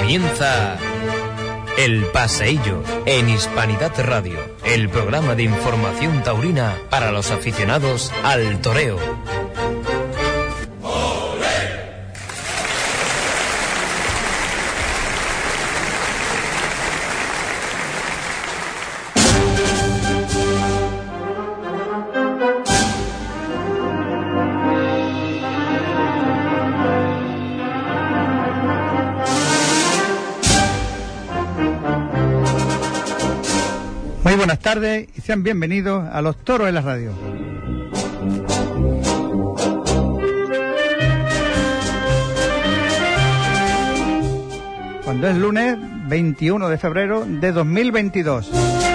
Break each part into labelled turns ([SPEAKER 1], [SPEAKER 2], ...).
[SPEAKER 1] Comienza El Paseillo en Hispanidad Radio, el programa de información taurina para los aficionados al toreo.
[SPEAKER 2] Buenas tardes y sean bienvenidos a Los Toros en la Radio. Cuando es lunes 21 de febrero de 2022.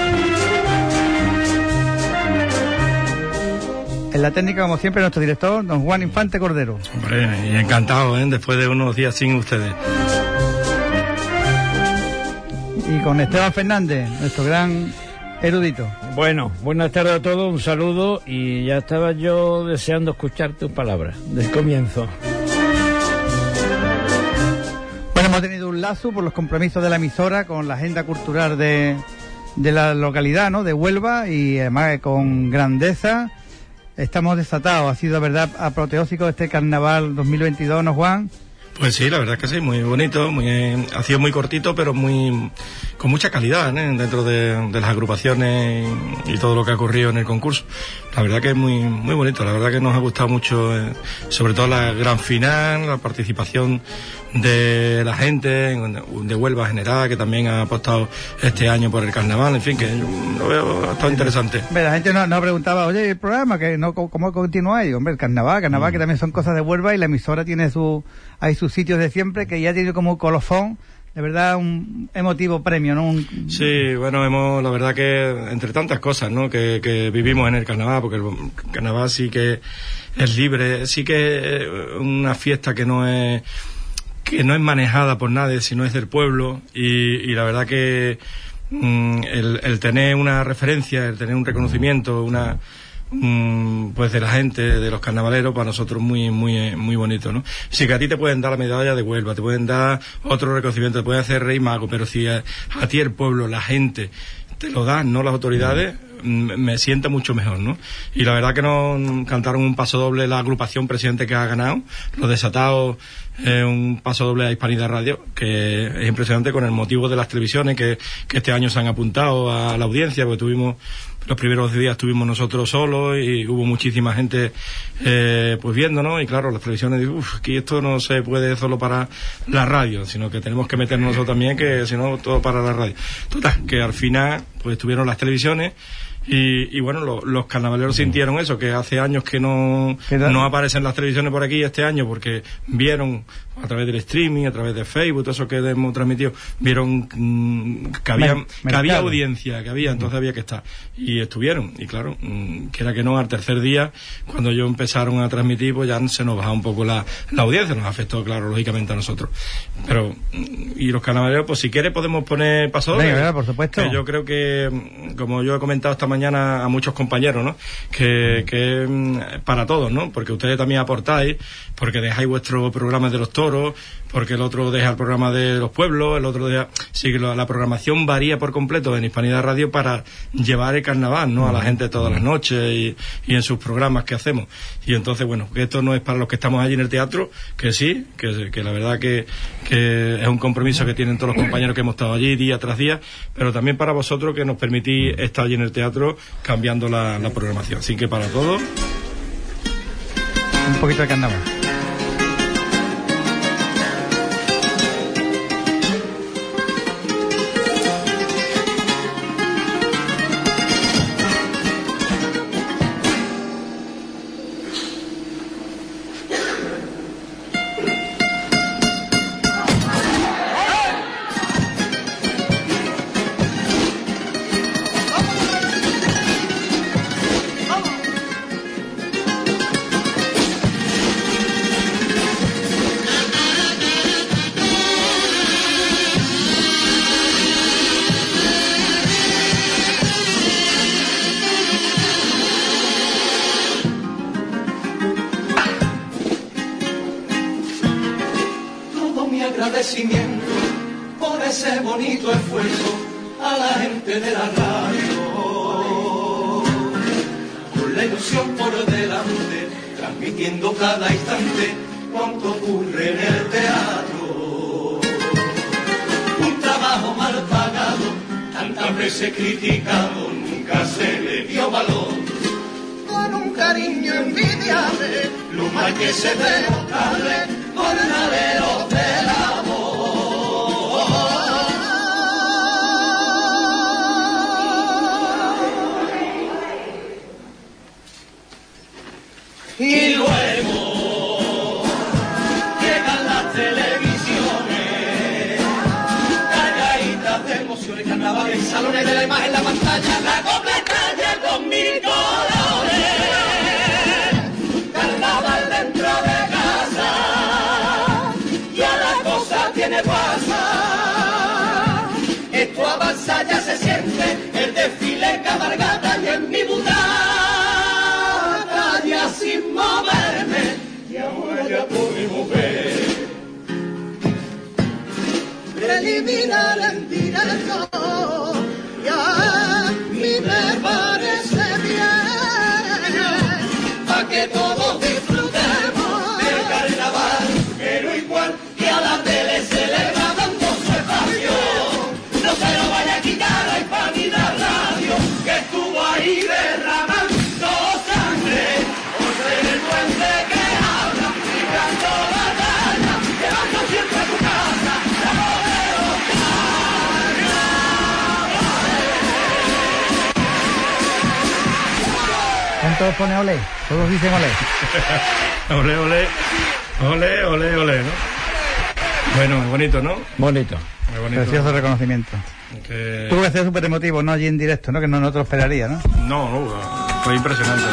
[SPEAKER 2] En la técnica, como siempre, nuestro director, don Juan Infante Cordero.
[SPEAKER 3] Hombre, y encantado, después de unos días sin ustedes.
[SPEAKER 2] Y con Esteban Fernández, nuestro gran erudito.
[SPEAKER 4] Bueno, buenas tardes a todos, un saludo, y ya estaba yo deseando escuchar tus palabras del comienzo.
[SPEAKER 2] Bueno, hemos tenido un lazo por los compromisos de la emisora con la agenda cultural de la localidad, ¿no?, de Huelva, y además con grandeza. Estamos desatados, ha sido, verdad, apoteósico este carnaval 2022, ¿no, Juan?
[SPEAKER 3] Pues sí, la verdad es que sí, muy bonito, ha sido muy cortito, pero con mucha calidad, dentro de las agrupaciones y todo lo que ha ocurrido en el concurso. La verdad que es muy bonito, la verdad que nos ha gustado mucho, sobre todo la gran final, la participación de la gente de Huelva en general, que también ha apostado este año por el carnaval, en fin, que yo lo veo, ha estado interesante.
[SPEAKER 2] La gente no preguntaba, oye, el programa, que no, ¿cómo continúa? Y, hombre, el carnaval, que también son cosas de Huelva, y la emisora tiene hay sus sitios de siempre, que ya tiene como colofón, de verdad, un emotivo premio, ¿no?
[SPEAKER 3] Sí, bueno, la verdad que entre tantas cosas, ¿no?, que vivimos en el carnaval, porque el carnaval sí que es libre, sí que es una fiesta que no es manejada por nadie, sino es del pueblo, y la verdad que el tener una referencia, el tener un reconocimiento, pues de la gente, de los carnavaleros, para nosotros muy bonito, ¿no? Si que a ti te pueden dar la medalla de Huelva, te pueden dar otro reconocimiento, te pueden hacer rey mago, pero si a ti el pueblo, la gente te lo dan, no las autoridades, me sienta mucho mejor, ¿no? Y la verdad que nos cantaron un paso doble la agrupación Presidente que ha ganado, los desatados, un paso doble a Hispanidad Radio, que es impresionante con el motivo de las televisiones que este año se han apuntado a la audiencia, porque los primeros días estuvimos nosotros solos y hubo muchísima gente pues viéndonos, y claro, las televisiones dicen, aquí esto no se puede solo para la radio, sino que tenemos que meternos nosotros también, que si no, todo para la radio. Total, que al final pues estuvieron las televisiones. Y bueno, los carnavaleros sintieron eso, que hace años que no aparecen las televisiones por aquí, este año, porque vieron a través del streaming, a través de Facebook, todo eso que hemos transmitido, vieron que había audiencia, entonces había que estar. Y estuvieron, y claro, quiera que no, al tercer día, cuando ellos empezaron a transmitir, pues ya se nos bajaba un poco la audiencia, nos afectó, claro, lógicamente a nosotros. Pero, y los carnavaleros, pues si quiere podemos poner pasodobles.
[SPEAKER 2] Venga, por supuesto.
[SPEAKER 3] Que yo creo que, como yo he comentado esta mañana a muchos compañeros, ¿no?, que para todos, ¿no?, porque ustedes también aportáis, porque dejáis vuestros programas de los toros, porque el otro deja el programa de los pueblos, el otro deja... Sí, que la programación varía por completo en Hispanidad Radio para llevar el carnaval, ¿no?, a la gente todas las noches y en sus programas que hacemos. Y entonces, bueno, que esto no es para los que estamos allí en el teatro, que sí, que la verdad que es un compromiso que tienen todos los compañeros que hemos estado allí día tras día, pero también para vosotros, que nos permitís estar allí en el teatro cambiando la programación. Así que para todos,
[SPEAKER 2] un poquito de carnaval.
[SPEAKER 5] agradecimiento ese bonito esfuerzo a la gente de la radio, con la ilusión por delante, transmitiendo cada instante cuanto ocurre en el teatro. Un trabajo mal pagado, tantas veces criticado, nunca se le dio valor. Con un cariño envidiable, lo mal que se debe notarle, jornaleros del amor. Y luego llegan las televisiones, calladitas de emociones, carnavales, salones de la imagen, la pantalla, la copla estalla con mil colores, carnaval dentro de casa, ya la cosa tiene pasa, esto avanza, ya se siente el desfile en cabalgata y en mi butaca, ya sin moverme, y ahora ya podemos ver preliminar en directo, ya a mí me parece bien, pa' que todos disfrutemos del carnaval, pero igual que a la tele se le va dando su espacio, no se lo vaya a quitar a Hispanidad Radio, que estuvo ahí derramando sangre, por ser el puente que habla, librando batalla, llevando siempre a su casa, la
[SPEAKER 2] ¿Cuántos pone ole? Todos dicen ole.
[SPEAKER 3] Ole, ole, ole, ole, ole, ¿no? Bueno, bonito, ¿no?
[SPEAKER 4] Bonito.
[SPEAKER 3] Muy bonito.
[SPEAKER 2] Precioso reconocimiento.
[SPEAKER 3] Que...
[SPEAKER 2] Tuvo que ser súper emotivo, ¿no? Allí en directo, ¿no? Que no te lo esperaría, ¿no?
[SPEAKER 3] No, fue impresionante.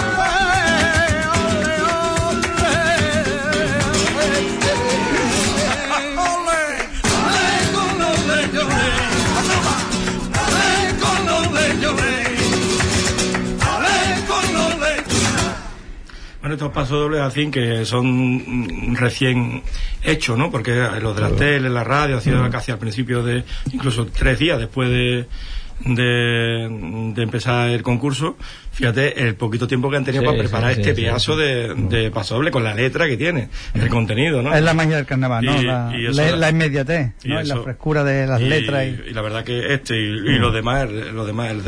[SPEAKER 3] Bueno, estos pasodobles así que son recién hechos, ¿no? Porque los de la tele, la radio, ha sido casi al principio de, incluso 3 días después de empezar el concurso. Fíjate el poquito tiempo que han tenido para preparar este pedazo de pasodoble con la letra que tiene, el contenido, ¿no?
[SPEAKER 2] Es la magia del carnaval, ¿no? La inmediatez, ¿no? La frescura de las letras.
[SPEAKER 3] Y la verdad que y lo demás, ¿no?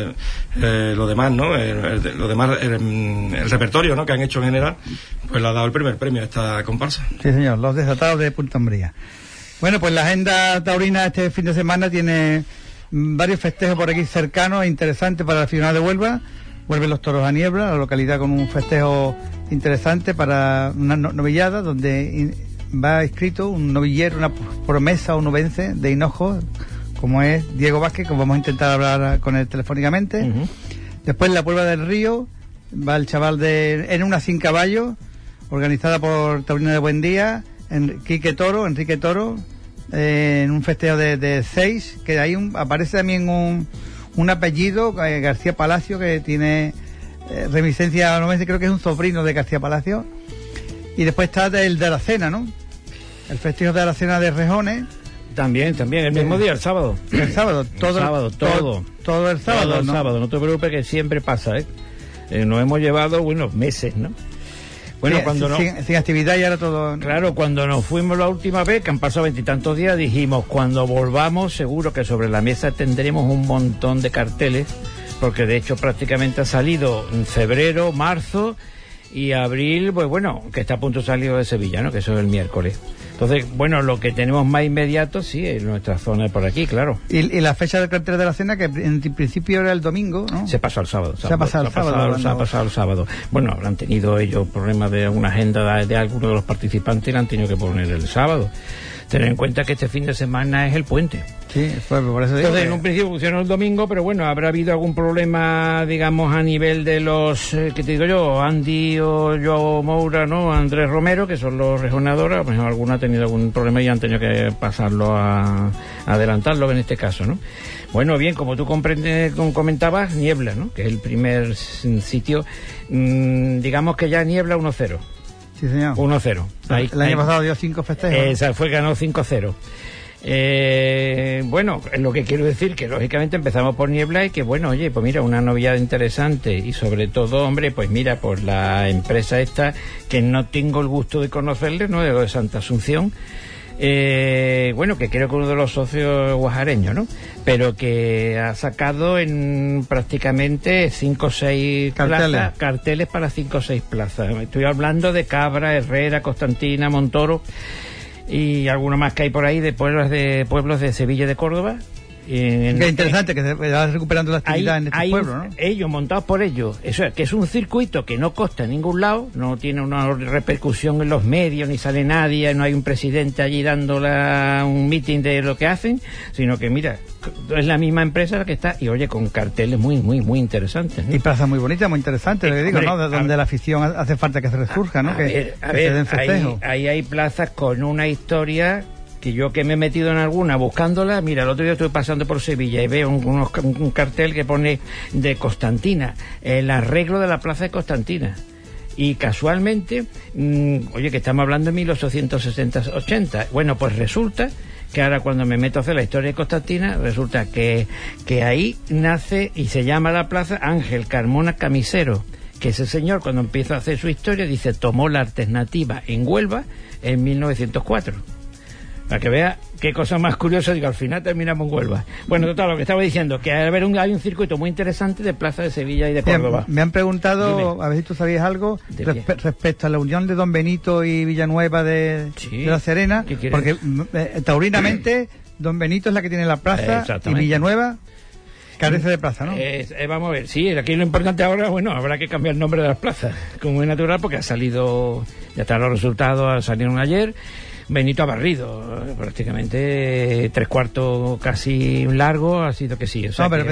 [SPEAKER 3] El repertorio, ¿no? Que han hecho en general, pues le ha dado el primer premio a esta comparsa.
[SPEAKER 2] Sí, señor, los desatados de Punta Umbría. Bueno, pues la agenda taurina este fin de semana tiene varios festejos por aquí cercanos e interesantes para la aficionada de Huelva. Vuelven los toros a Niebla, la localidad, con un festejo interesante para una novillada donde va escrito un novillero, una promesa onubense de Hinojo, como es Diego Vázquez, que vamos a intentar hablar con él telefónicamente. Después en la Puebla del Río va el chaval en una sin caballo, organizada por Taurina de Buen Día, Enrique Toro, en un festejo de 6, que ahí aparece también un apellido, García Palacio, que tiene reminiscencia, no sé, creo que es un sobrino de García Palacio. Y después está el de la cena, ¿no? El festejo de la cena de Rejones.
[SPEAKER 4] También, el mismo día, el sábado.
[SPEAKER 2] El sábado, todo el sábado.
[SPEAKER 4] Todo el sábado, no te preocupes, que siempre pasa, ¿eh? Nos hemos llevado, meses, ¿no? Bueno,
[SPEAKER 2] sí,
[SPEAKER 4] cuando
[SPEAKER 2] sin actividad y ahora todo.
[SPEAKER 4] Claro, cuando nos fuimos la última vez, que han pasado 20 y tantos días, dijimos, cuando volvamos seguro que sobre la mesa tendremos un montón de carteles, porque de hecho prácticamente ha salido en febrero, marzo y abril, pues bueno, que está a punto de salir de Sevilla, ¿no? Que eso es el miércoles. Entonces, bueno, lo que tenemos más inmediato, sí, es nuestra zona de por aquí, claro.
[SPEAKER 2] Y la fecha del cartel de la cena, que en principio era el domingo, ¿no?
[SPEAKER 4] Se pasó al sábado.
[SPEAKER 2] Se ha pasado al sábado.
[SPEAKER 4] Bueno, han tenido ellos problemas de alguna agenda de alguno de los participantes y la han tenido que poner el sábado. Tener en cuenta que este fin de semana es el puente.
[SPEAKER 2] Sí, por eso digo.
[SPEAKER 4] Entonces, en un principio pusieron el domingo, pero bueno, habrá habido algún problema, digamos, a nivel de los, ¿qué te digo yo? Andy o Joao Moura, ¿no? Andrés Romero, que son los regionadores, pues alguno ha tenido algún problema y han tenido que pasarlo a adelantarlo en este caso, ¿no? Bueno, bien, como tú comentabas, Niebla, ¿no? Que es el primer sitio, digamos que ya Niebla 1-0.
[SPEAKER 2] Sí, señor.
[SPEAKER 4] 1-0.
[SPEAKER 2] El año pasado dio 5 festejos.
[SPEAKER 4] Esa ganó 5-0. Bueno, lo que quiero decir que lógicamente empezamos por Niebla y que bueno, oye, pues mira, una novedad interesante y sobre todo, hombre, pues mira, por la empresa esta que no tengo el gusto de conocerle, ¿no? De Santa Asunción. Bueno, que creo que uno de los socios guajareños, ¿no? Pero que ha sacado en prácticamente 5 o 6 carteles para 5 o 6 plazas. Estoy hablando de Cabra, Herrera, Constantina, Montoro y alguno más que hay por ahí de pueblos de Sevilla y de Córdoba.
[SPEAKER 2] Qué interesante que se va recuperando la actividad en estos pueblos, ¿no?
[SPEAKER 4] Ellos, montados por ellos. Eso es, que es un circuito que no costa en ningún lado, no tiene una repercusión en los medios, ni sale nadie, no hay un presidente allí dando un meeting de lo que hacen, sino que, mira, es la misma empresa la que está, y oye, con carteles muy, muy, muy interesantes, ¿no?
[SPEAKER 2] Y plazas muy bonitas, muy interesantes, lo que digo, ¿no? Donde la afición hace falta que se resurja, ¿no? Que se den festejos.
[SPEAKER 4] Ahí hay plazas con una historia que yo que me he metido en alguna buscándola, mira, el otro día estoy pasando por Sevilla y veo un cartel que pone de Constantina, el arreglo de la plaza de Constantina. Y casualmente, oye, que estamos hablando de 1860-80. Bueno, pues resulta que ahora cuando me meto a hacer la historia de Constantina, resulta que ahí nace y se llama la plaza Ángel Carmona Camisero, que ese señor cuando empieza a hacer su historia dice, tomó la alternativa en Huelva en 1904. Para que vea qué cosa más curiosa, digo, al final terminamos en Huelva. Bueno, total, lo que estaba diciendo, que hay un circuito muy interesante de Plaza de Sevilla y de Córdoba.
[SPEAKER 2] Me han preguntado, a ver si tú sabías algo, respecto a la unión de Don Benito y Villanueva de La Serena, porque taurinamente Don Benito es la que tiene la plaza y Villanueva carece de plaza, ¿no?
[SPEAKER 4] Vamos a ver, sí, aquí lo importante ahora, bueno, habrá que cambiar el nombre de las plazas, como es natural, porque ha salido, ya están los resultados, salieron ayer. Benito ha barrido, prácticamente 3/4 casi largo, ha sido que sí. O sea,
[SPEAKER 2] no, pero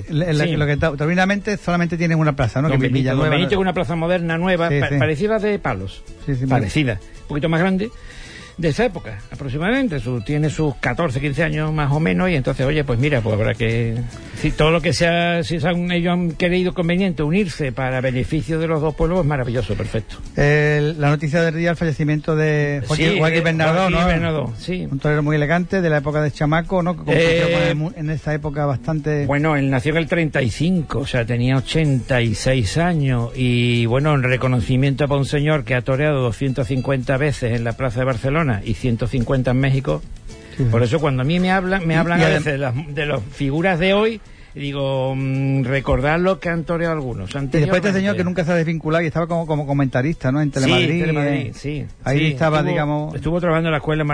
[SPEAKER 2] lo que taurinamente solamente tiene una plaza, ¿no?
[SPEAKER 4] Don Benito es una plaza moderna, nueva, parecida de Palos, parecida, un poquito más grande, de esa época, aproximadamente, tiene sus 14, 15 años más o menos, y entonces, oye, pues mira, pues habrá que... Si todo lo que sea, ellos han querido conveniente unirse para beneficio de los dos pueblos, es maravilloso, perfecto.
[SPEAKER 2] La noticia del día, el fallecimiento de Joaquín Bernardo, ¿no?
[SPEAKER 4] Bernardo, sí.
[SPEAKER 2] Un torero muy elegante, de la época de chamaco, ¿no? En esa época bastante...
[SPEAKER 4] Bueno, él nació en el 35, o sea, tenía 86 años, y bueno, en reconocimiento para un señor que ha toreado 250 veces en la Plaza de Barcelona, y 150 en México. Sí. Por eso cuando a mí me hablan a veces de las figuras de hoy, digo, recordar lo que han toreado algunos.
[SPEAKER 2] Y después este señor que nunca se ha desvinculado y estaba como comentarista, ¿no? En Telemadrid.
[SPEAKER 4] Sí,
[SPEAKER 2] ahí estaba, digamos...
[SPEAKER 4] Estuvo trabajando en la escuela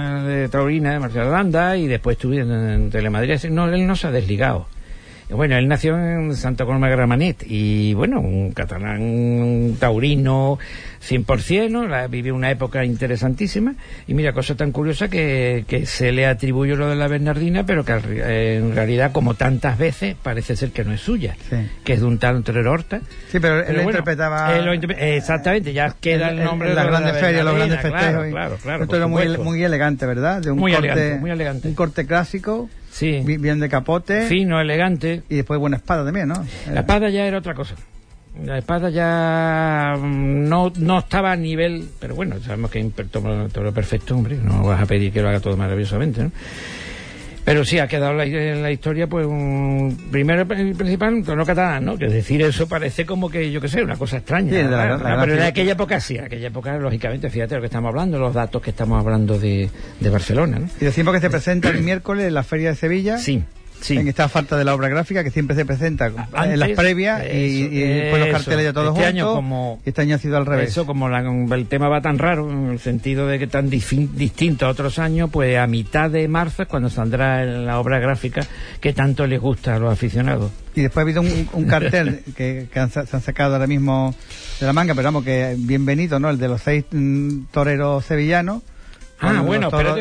[SPEAKER 4] de taurina de Marcial Aranda, y después estuve en Telemadrid. No, él no se ha desligado. Bueno, él nació en Santa Coloma de Gramenet y bueno, un catalán, un taurino 100%, ¿no? Vivió una época interesantísima, y mira, cosa tan curiosa que se le atribuye lo de la Bernardina, pero que en realidad, como tantas veces, parece ser que no es suya, que es de un tal Torero Horta.
[SPEAKER 2] Sí, pero él interpretaba...
[SPEAKER 4] exactamente, ya queda el nombre
[SPEAKER 2] de las grandes ferias, los grandes festejos.
[SPEAKER 4] Claro.
[SPEAKER 2] Un torero muy elegante, ¿verdad? De
[SPEAKER 4] muy elegante.
[SPEAKER 2] Un corte clásico.
[SPEAKER 4] Sí.
[SPEAKER 2] Bien de capote.
[SPEAKER 4] Fino, elegante.
[SPEAKER 2] Y después buena espada también, ¿no?
[SPEAKER 4] La espada ya era otra cosa. La espada ya no estaba a nivel... Pero bueno, sabemos que todo lo perfecto, hombre. No vas a pedir que lo haga todo maravillosamente, ¿no? Pero sí, ha quedado en la historia, pues, primero y principal, un torero catalán, ¿no? Que decir eso parece como que, yo qué sé, una cosa extraña. Sí, pero en aquella época sí, lógicamente, fíjate lo que estamos hablando, los datos que estamos hablando de Barcelona, ¿no?
[SPEAKER 2] Y decimos que se presenta el miércoles en la Feria de Sevilla.
[SPEAKER 4] Sí.
[SPEAKER 2] En esta falta de la obra gráfica que siempre se presenta en las previas y después los carteles ya todos juntos. Este año ha sido al revés.
[SPEAKER 4] Eso, como el tema va tan raro, en el sentido de que tan distinto a otros años, pues a mitad de marzo es cuando saldrá la obra gráfica que tanto les gusta a los aficionados.
[SPEAKER 2] Y después ha habido un cartel que se han sacado ahora mismo de la manga, pero vamos, que bienvenido, ¿no? El de los 6 toreros sevillanos.
[SPEAKER 4] Bueno, espérate.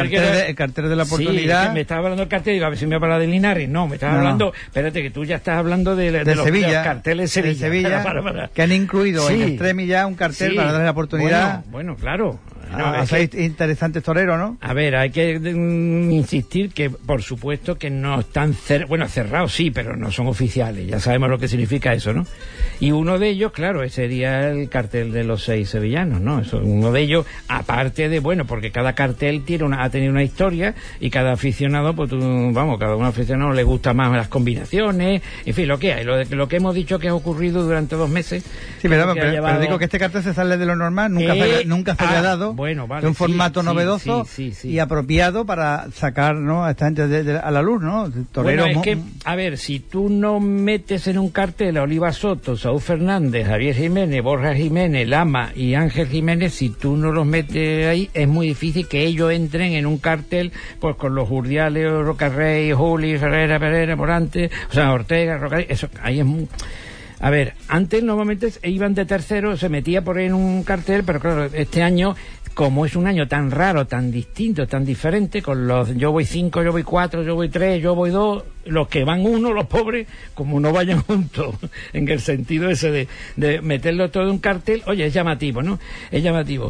[SPEAKER 2] El cartel de la oportunidad.
[SPEAKER 4] Sí, me estaba hablando del cartel, digo, a ver si me va a hablar de Linares. No, me estaba hablando, espérate, que tú ya estás hablando de
[SPEAKER 2] Sevilla,
[SPEAKER 4] de los carteles de Sevilla.
[SPEAKER 2] Que han incluido en Extremi ya un cartel para darle la oportunidad.
[SPEAKER 4] Bueno, claro.
[SPEAKER 2] a seis interesantes toreros, ¿no?
[SPEAKER 4] A ver, hay que insistir que, por supuesto, que no están cerrados sí, pero no son oficiales. Ya sabemos lo que significa eso, ¿no? Y uno de ellos, claro, ese sería el cartel de los 6 sevillanos, ¿no? Eso, uno de ellos, aparte de, porque cada cartel ha tenido una historia y cada aficionado, pues cada un aficionado le gusta más las combinaciones, en fin, lo que hay, lo que hemos dicho que ha ocurrido durante 2 meses.
[SPEAKER 2] Sí, pero digo que este cartel se sale de lo normal, nunca se había dado, de un formato novedoso y apropiado para sacar, ¿no?, a esta gente a la luz, ¿no?
[SPEAKER 4] Torero, es que, a ver, si tú no metes en un cartel a Oliva Soto, Saúl Fernández, Javier Jiménez, Borja Jiménez, Lama y Ángel Jiménez, si tú no los metes ahí, es muy difícil que ellos entren en un cartel, pues con los Urdiales, Rocarrey, Juli, Ferreira, Morante, o sea, Ortega, Rocarrey, eso ahí es muy... A ver, antes normalmente iban de tercero, se metía por ahí en un cartel, pero claro, este año, como es un año tan raro, tan distinto, tan diferente, con los yo voy 5, yo voy 4, yo voy 3, yo voy 2, los que van 1, los pobres, como no vayan juntos, en el sentido ese de meterlo todo en un cartel, oye, es llamativo, ¿no? Es llamativo.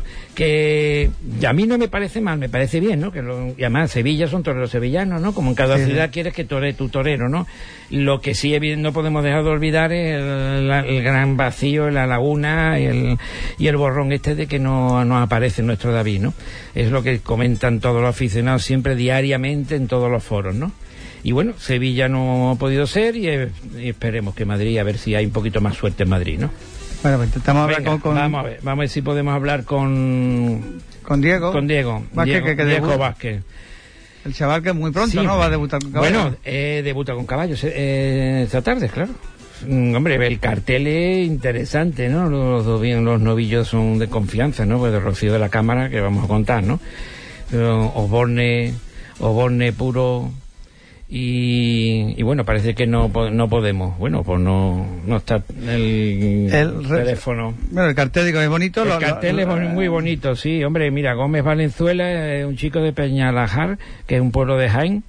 [SPEAKER 4] Que a mí no me parece mal, me parece bien, ¿no? Y además Sevilla son toreros sevillanos, ¿no? Como en cada ciudad quieres que toree tu torero, ¿no? Lo que sí no podemos dejar de olvidar es el gran vacío, la laguna y el borrón de que no aparece nuestro David, ¿no? Es lo que comentan todos los aficionados siempre diariamente en todos los foros, ¿no? Y bueno, Sevilla no ha podido ser y esperemos que Madrid, a ver si hay un poquito más suerte en Madrid, ¿no?
[SPEAKER 2] Bueno, pues intentamos hablar con...
[SPEAKER 4] Vamos a ver si podemos hablar con
[SPEAKER 2] Diego.
[SPEAKER 4] Con Diego Vázquez.
[SPEAKER 2] El chaval que muy pronto, ¿no? Va a debutar con caballos.
[SPEAKER 4] Bueno, debuta con caballos esta tarde, claro. Hombre, el cartel es interesante, ¿no? Los novillos son de confianza, ¿no? Pues de Rocío de la Cámara, que vamos a contar, ¿no? Osborne puro... Y bueno, parece que no podemos. Bueno, pues no está el teléfono.
[SPEAKER 2] Bueno, el cartel digo es bonito.
[SPEAKER 4] El cartel es muy bonito, sí. Hombre, mira, Gómez Valenzuela es un chico de Peñalajar, que es un pueblo de Jaén.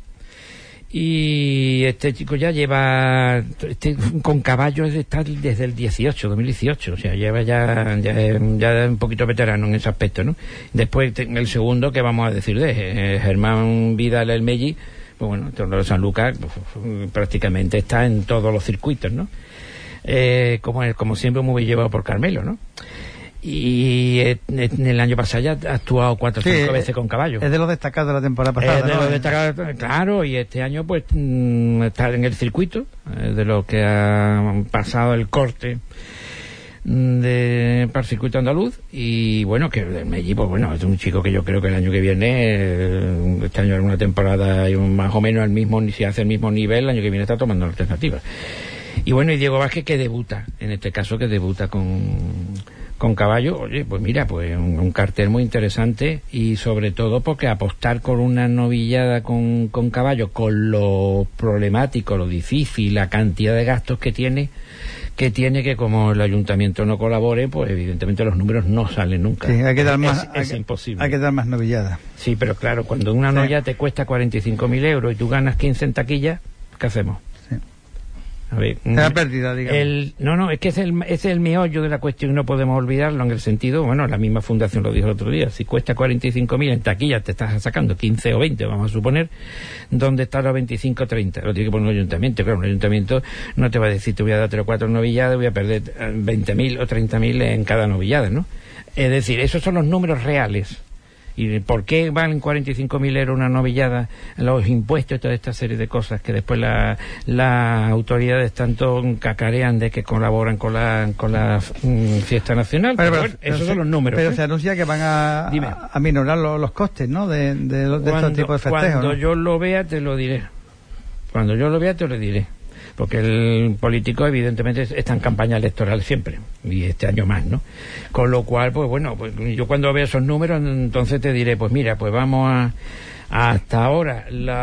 [SPEAKER 4] Y este chico ya lleva con caballos está desde el 2018, o sea, lleva ya un poquito veterano en ese aspecto, ¿no? Después el segundo, que vamos a decir de Germán Vidal el Melli, pues bueno, el torneo de San Lucas prácticamente está en todos los circuitos, ¿no? Como siempre muy llevado por Carmelo, ¿no? Y en el año pasado ya ha actuado 4 o 5 veces con caballos.
[SPEAKER 2] Es de los destacados de la temporada pasada,
[SPEAKER 4] de los destacados, claro, y este año pues está en el circuito, de los que ha pasado el corte para el circuito andaluz. Y bueno, que el Melli, pues bueno, es un chico que yo creo que el año que viene, este año en una temporada más o menos si hace el mismo nivel, el año que viene está tomando alternativas. Y bueno, y Diego Vázquez, que debuta, en este caso que debuta con caballo. Oye, pues mira, pues un cartel muy interesante, y sobre todo porque apostar con una novillada con caballo, con lo problemático, lo difícil, la cantidad de gastos que tiene que como el ayuntamiento no colabore, pues evidentemente los números no salen nunca.
[SPEAKER 2] Sí, hay que dar más,
[SPEAKER 4] es imposible.
[SPEAKER 2] Hay que dar más novilladas.
[SPEAKER 4] Sí, pero claro, cuando una novilla te cuesta 45.000 euros y tú ganas 15 en taquilla, ¿qué hacemos? A ver,
[SPEAKER 2] la pérdida, digamos.
[SPEAKER 4] Es que es el meollo de la cuestión, y no podemos olvidarlo, en el sentido, bueno, la misma fundación lo dijo el otro día, si cuesta 45.000 en taquilla, te estás sacando 15 o 20, vamos a suponer, ¿dónde están los 25 o 30? Lo tiene que poner el ayuntamiento. Claro, un ayuntamiento no te va a decir, te voy a dar 3 o 4 novilladas, voy a perder 20.000 o 30.000 en cada novillada, ¿no? Es decir, esos son los números reales. ¿Y por qué valen 45.000 euros una novillada? Los impuestos y toda esta serie de cosas que después las autoridades tanto cacarean de que colaboran con la fiesta nacional. Pero esos son los números.
[SPEAKER 2] Pero se anuncia que van a minorar los costes, ¿no? De estos tipos de festejos.
[SPEAKER 4] Cuando yo lo vea te lo diré. Cuando yo lo vea te lo diré. Porque el político evidentemente está en campaña electoral siempre, y este año más, ¿no? Con lo cual, pues bueno, pues yo cuando vea esos números, entonces te diré, pues mira, pues vamos hasta ahora,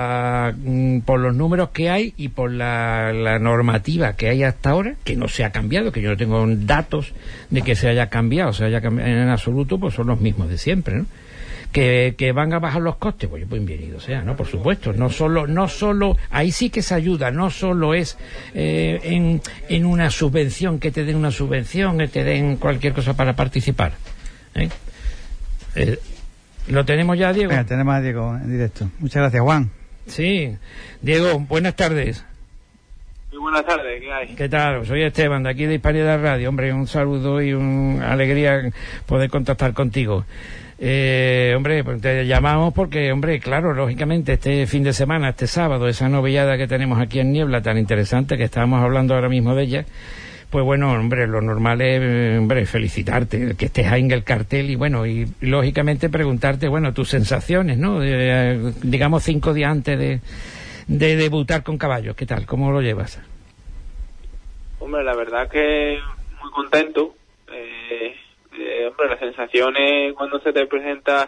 [SPEAKER 4] por los números que hay y por la normativa que hay hasta ahora, que no se ha cambiado, que yo no tengo datos de que se haya cambiado en absoluto, pues son los mismos de siempre, ¿no? Que van a bajar los costes, pues bienvenido sea, ¿no? Por supuesto, no solo, ahí sí que se ayuda, no solo es en una subvención, que te den una subvención, que te den cualquier cosa para participar, ¿Lo tenemos ya, Diego?
[SPEAKER 2] Venga, tenemos a Diego en directo. Muchas gracias, Juan.
[SPEAKER 4] Sí. Diego, buenas tardes.
[SPEAKER 6] Muy buenas tardes, ¿qué hay?
[SPEAKER 4] ¿Qué tal? Soy Esteban, de aquí de Hispanidad Radio. Hombre, un saludo y una alegría poder contactar contigo. Hombre, pues te llamamos porque, hombre, claro, lógicamente este fin de semana, este sábado, esa novillada que tenemos aquí en Niebla, tan interesante, que estábamos hablando ahora mismo de ella, pues bueno, hombre, lo normal es, hombre, felicitarte, que estés ahí en el cartel y bueno, y lógicamente preguntarte, bueno, tus sensaciones, ¿no? Digamos 5 días antes de debutar con caballos, ¿qué tal? ¿Cómo lo llevas?
[SPEAKER 6] Hombre, la verdad que muy contento. Hombre, las sensaciones cuando se te presenta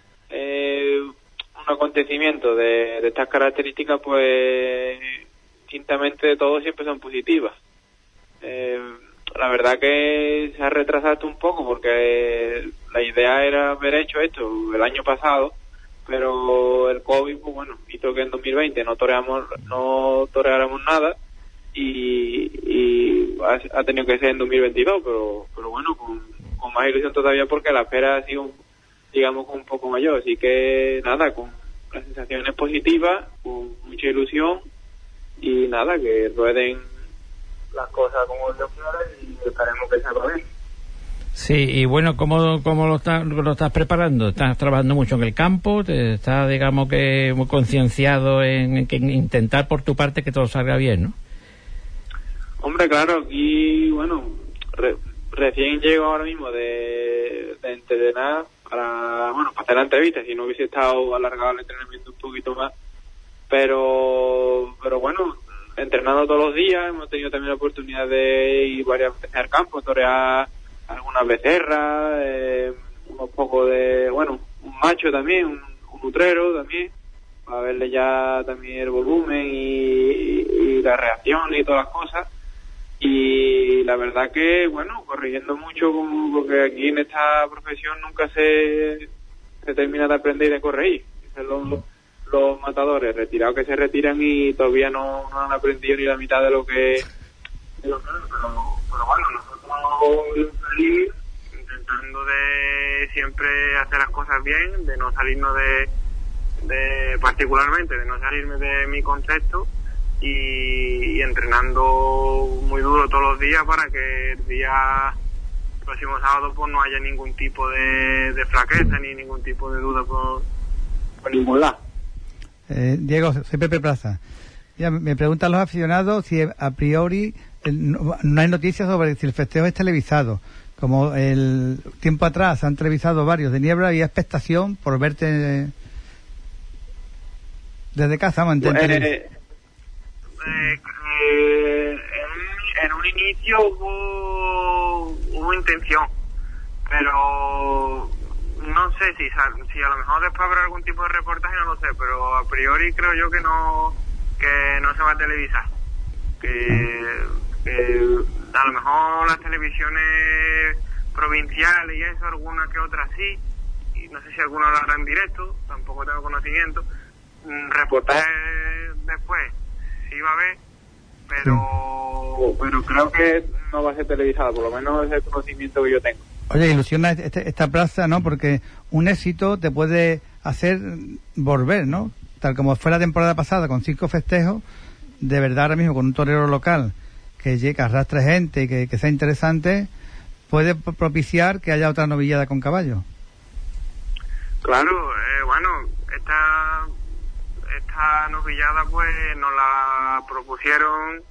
[SPEAKER 6] un acontecimiento de estas características, pues distintamente de todo siempre son positivas. La verdad que se ha retrasado un poco porque la idea era haber hecho esto el año pasado, pero el COVID, pues bueno, hizo que en 2020 no toreáramos nada y ha tenido que ser en 2022, pero bueno, con más ilusión todavía porque la espera ha sido, digamos, un poco mayor. Así que nada, con las sensaciones positivas, con mucha ilusión y nada, que rueden las cosas como Dios quiera y esperemos que salga bien.
[SPEAKER 4] Sí, y bueno, ¿cómo lo estás preparando? ¿Estás trabajando mucho en el campo? ¿Estás, digamos, que muy concienciado en intentar por tu parte que todo salga bien, no?
[SPEAKER 6] Hombre, claro, aquí, bueno, recién llego ahora mismo de entrenar para hacer la entrevista, si no hubiese estado alargado el entrenamiento un poquito más, pero bueno, entrenando todos los días, hemos tenido también la oportunidad de ir varias veces al campo, torear algunas becerras, unos pocos de, bueno, un macho también, un utrero también, para verle ya también el volumen y la reacción y todas las cosas. Y la verdad que, bueno, corrigiendo mucho, porque aquí en esta profesión nunca se termina de aprender y de corregir. Los matadores retirados que se retiran y todavía no han aprendido ni la mitad de lo que pero bueno, nosotros feliz, intentando de siempre hacer las cosas bien, de no salirnos de particularmente, de no salirme de mi concepto y entrenando muy duro todos los días para que el día próximo sábado pues no haya ningún tipo de flaqueza ni ningún tipo de duda por ningún lado.
[SPEAKER 2] Diego, soy Pepe Plaza. Ya, me preguntan los aficionados si a priori no hay noticias sobre si el festejo es televisado. Como el tiempo atrás han televisado varios de Niebla, había expectación por verte desde casa.
[SPEAKER 6] En un inicio hubo intención, pero no sé si a lo mejor después habrá algún tipo de reportaje, no lo sé, pero a priori creo yo que no se va a televisar, que a lo mejor las televisiones provinciales y eso, alguna que otra sí, y no sé si alguna lo hará en directo, tampoco tengo conocimiento. Reportaje después sí va a haber, pero creo que no va a ser televisada, por lo menos es el conocimiento que yo tengo.
[SPEAKER 2] Oye, ilusiona esta plaza, ¿no? Porque un éxito te puede hacer volver, ¿no? Tal como fue la temporada pasada con 5 festejos, de verdad ahora mismo con un torero local que arrastre gente y que sea interesante, puede propiciar que haya otra novillada con caballo.
[SPEAKER 6] Claro, bueno, esta novillada pues nos la propusieron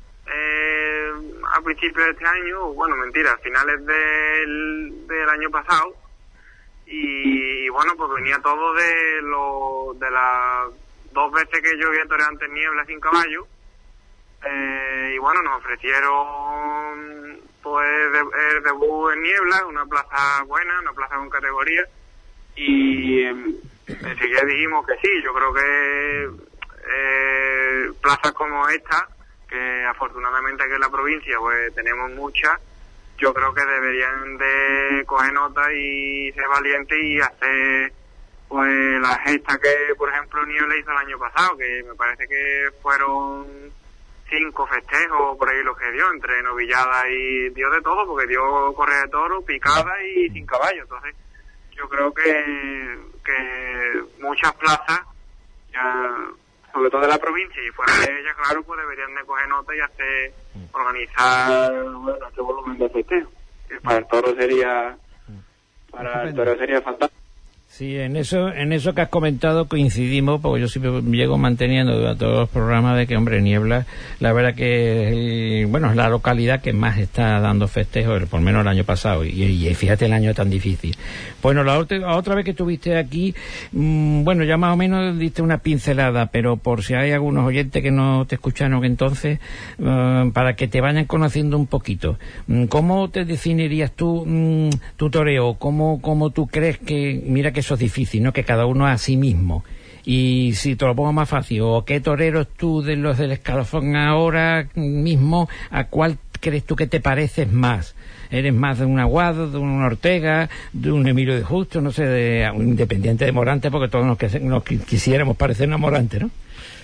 [SPEAKER 6] a principios de este año, bueno, mentira, a finales del año pasado, y bueno, pues venía todo de las 2 veces que yo había toreado antes Niebla sin caballo, y bueno, nos ofrecieron pues el debut en Niebla, una plaza buena, una plaza con categoría, y enseguida dijimos que sí. Yo creo que plazas como esta, que afortunadamente aquí en la provincia pues tenemos muchas, yo creo que deberían de coger nota y ser valientes y hacer pues la gesta que por ejemplo Niebla hizo el año pasado, que me parece que fueron 5 festejos por ahí los que dio, entre novillada y dio de todo, porque dio correa de toro, picada y sin caballo. Entonces yo creo que que muchas plazas, ya, sobre todo de la provincia y fuera de ella, claro, pues deberían de coger nota y organizar, bueno, este volumen de festejo. Que para el toro sería fantástico.
[SPEAKER 4] Sí, en eso que has comentado coincidimos, porque yo siempre llego manteniendo a todos los programas de que, hombre, Niebla, la verdad que, es la localidad que más está dando festejos, por lo menos el año pasado, y fíjate el año tan difícil. Bueno, la otra vez que estuviste aquí, ya más o menos diste una pincelada, pero por si hay algunos oyentes que no te escucharon entonces, para que te vayan conociendo un poquito, ¿cómo te definirías tú tu toreo? ¿Cómo tú crees que, mira que eso es difícil, ¿no? Que cada uno a sí mismo. Y si te lo pongo más fácil, ¿o qué toreros tú de los del escalafón ahora mismo, a cuál crees tú que te pareces más? ¿Eres más de un Aguado, de un Ortega, de un Emilio de Justo, no sé, de un Independiente de Morante, porque todos nos quisiéramos parecer a Morante, ¿no?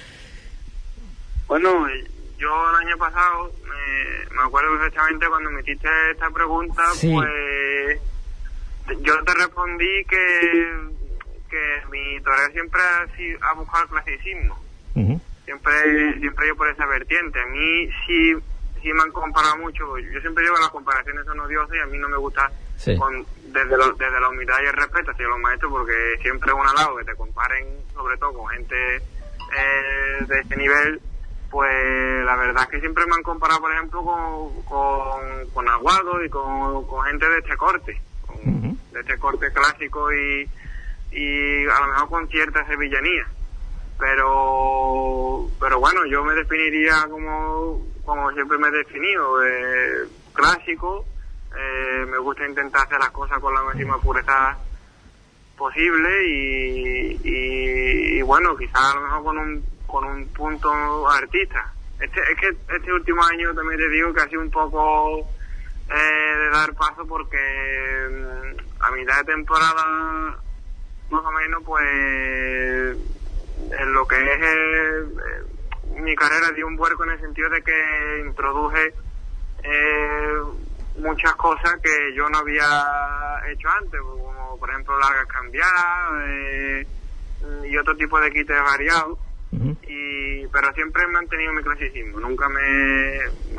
[SPEAKER 6] Bueno, yo el año pasado, me acuerdo perfectamente cuando me hiciste esta pregunta, sí. Pues yo te respondí que mi toreo siempre ha buscado el clasicismo. Uh-huh. Siempre yo por esa vertiente. A mí sí me han comparado mucho. Yo siempre digo que las comparaciones son odiosas y a mí no me gusta desde la humildad y el respeto hacia los maestros, porque siempre es un halago que te comparen, sobre todo con gente de este nivel. Pues la verdad es que siempre me han comparado, por ejemplo, con Aguado y con gente de este corte. De este corte clásico y a lo mejor con cierta sevillanía, pero bueno, yo me definiría como siempre me he definido, clásico. Me gusta intentar hacer las cosas con la máxima pureza posible y bueno, quizás a lo mejor con un punto artista. Este último año también te digo que ha sido un poco de dar paso, porque a mitad de temporada más o menos, pues en lo que es mi carrera dio un vuelco en el sentido de que introduje muchas cosas que yo no había hecho antes, como por ejemplo largas cambiadas y otro tipo de quites variados. Uh-huh. Pero siempre he mantenido mi clasicismo, nunca me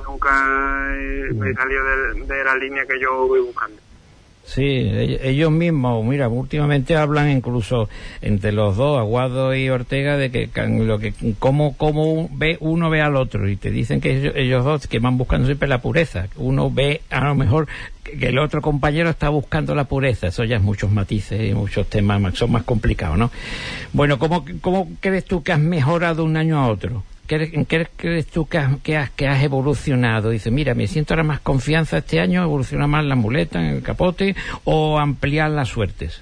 [SPEAKER 6] he salido de la línea que yo voy buscando.
[SPEAKER 4] Sí, ellos mismos, mira, últimamente hablan incluso entre los dos, Aguado y Ortega, de que cómo uno ve al otro, y te dicen que ellos dos que van buscando siempre la pureza. Uno ve a lo mejor que el otro compañero está buscando la pureza. Eso ya es muchos matices y muchos temas, son más complicados, ¿no? Bueno, ¿cómo crees tú que has mejorado un año a otro? ¿En qué crees tú que has evolucionado? Dice, mira, me siento ahora más confianza este año, evoluciona más la muleta en el capote, o ampliar las suertes.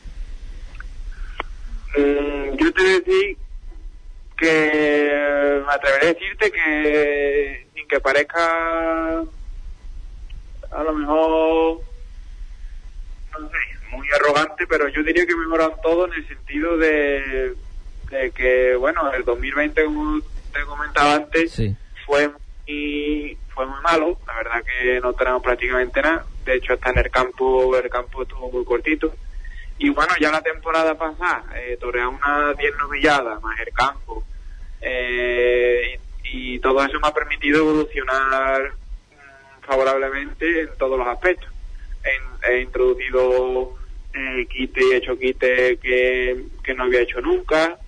[SPEAKER 6] Yo te decía que me atreveré a decirte que, sin que parezca a lo mejor, no sé, muy arrogante, pero yo diría que mejoran todo en el sentido de que, bueno, el 2020, como te comentaba antes, sí, fue muy malo. La verdad que no tenemos prácticamente nada. De hecho, hasta en el campo estuvo muy cortito. Y bueno, ya la temporada pasada toreamos unas 10 novilladas más el campo, y todo eso me ha permitido evolucionar favorablemente en todos los aspectos. He introducido quite y he hecho quite que no había hecho nunca.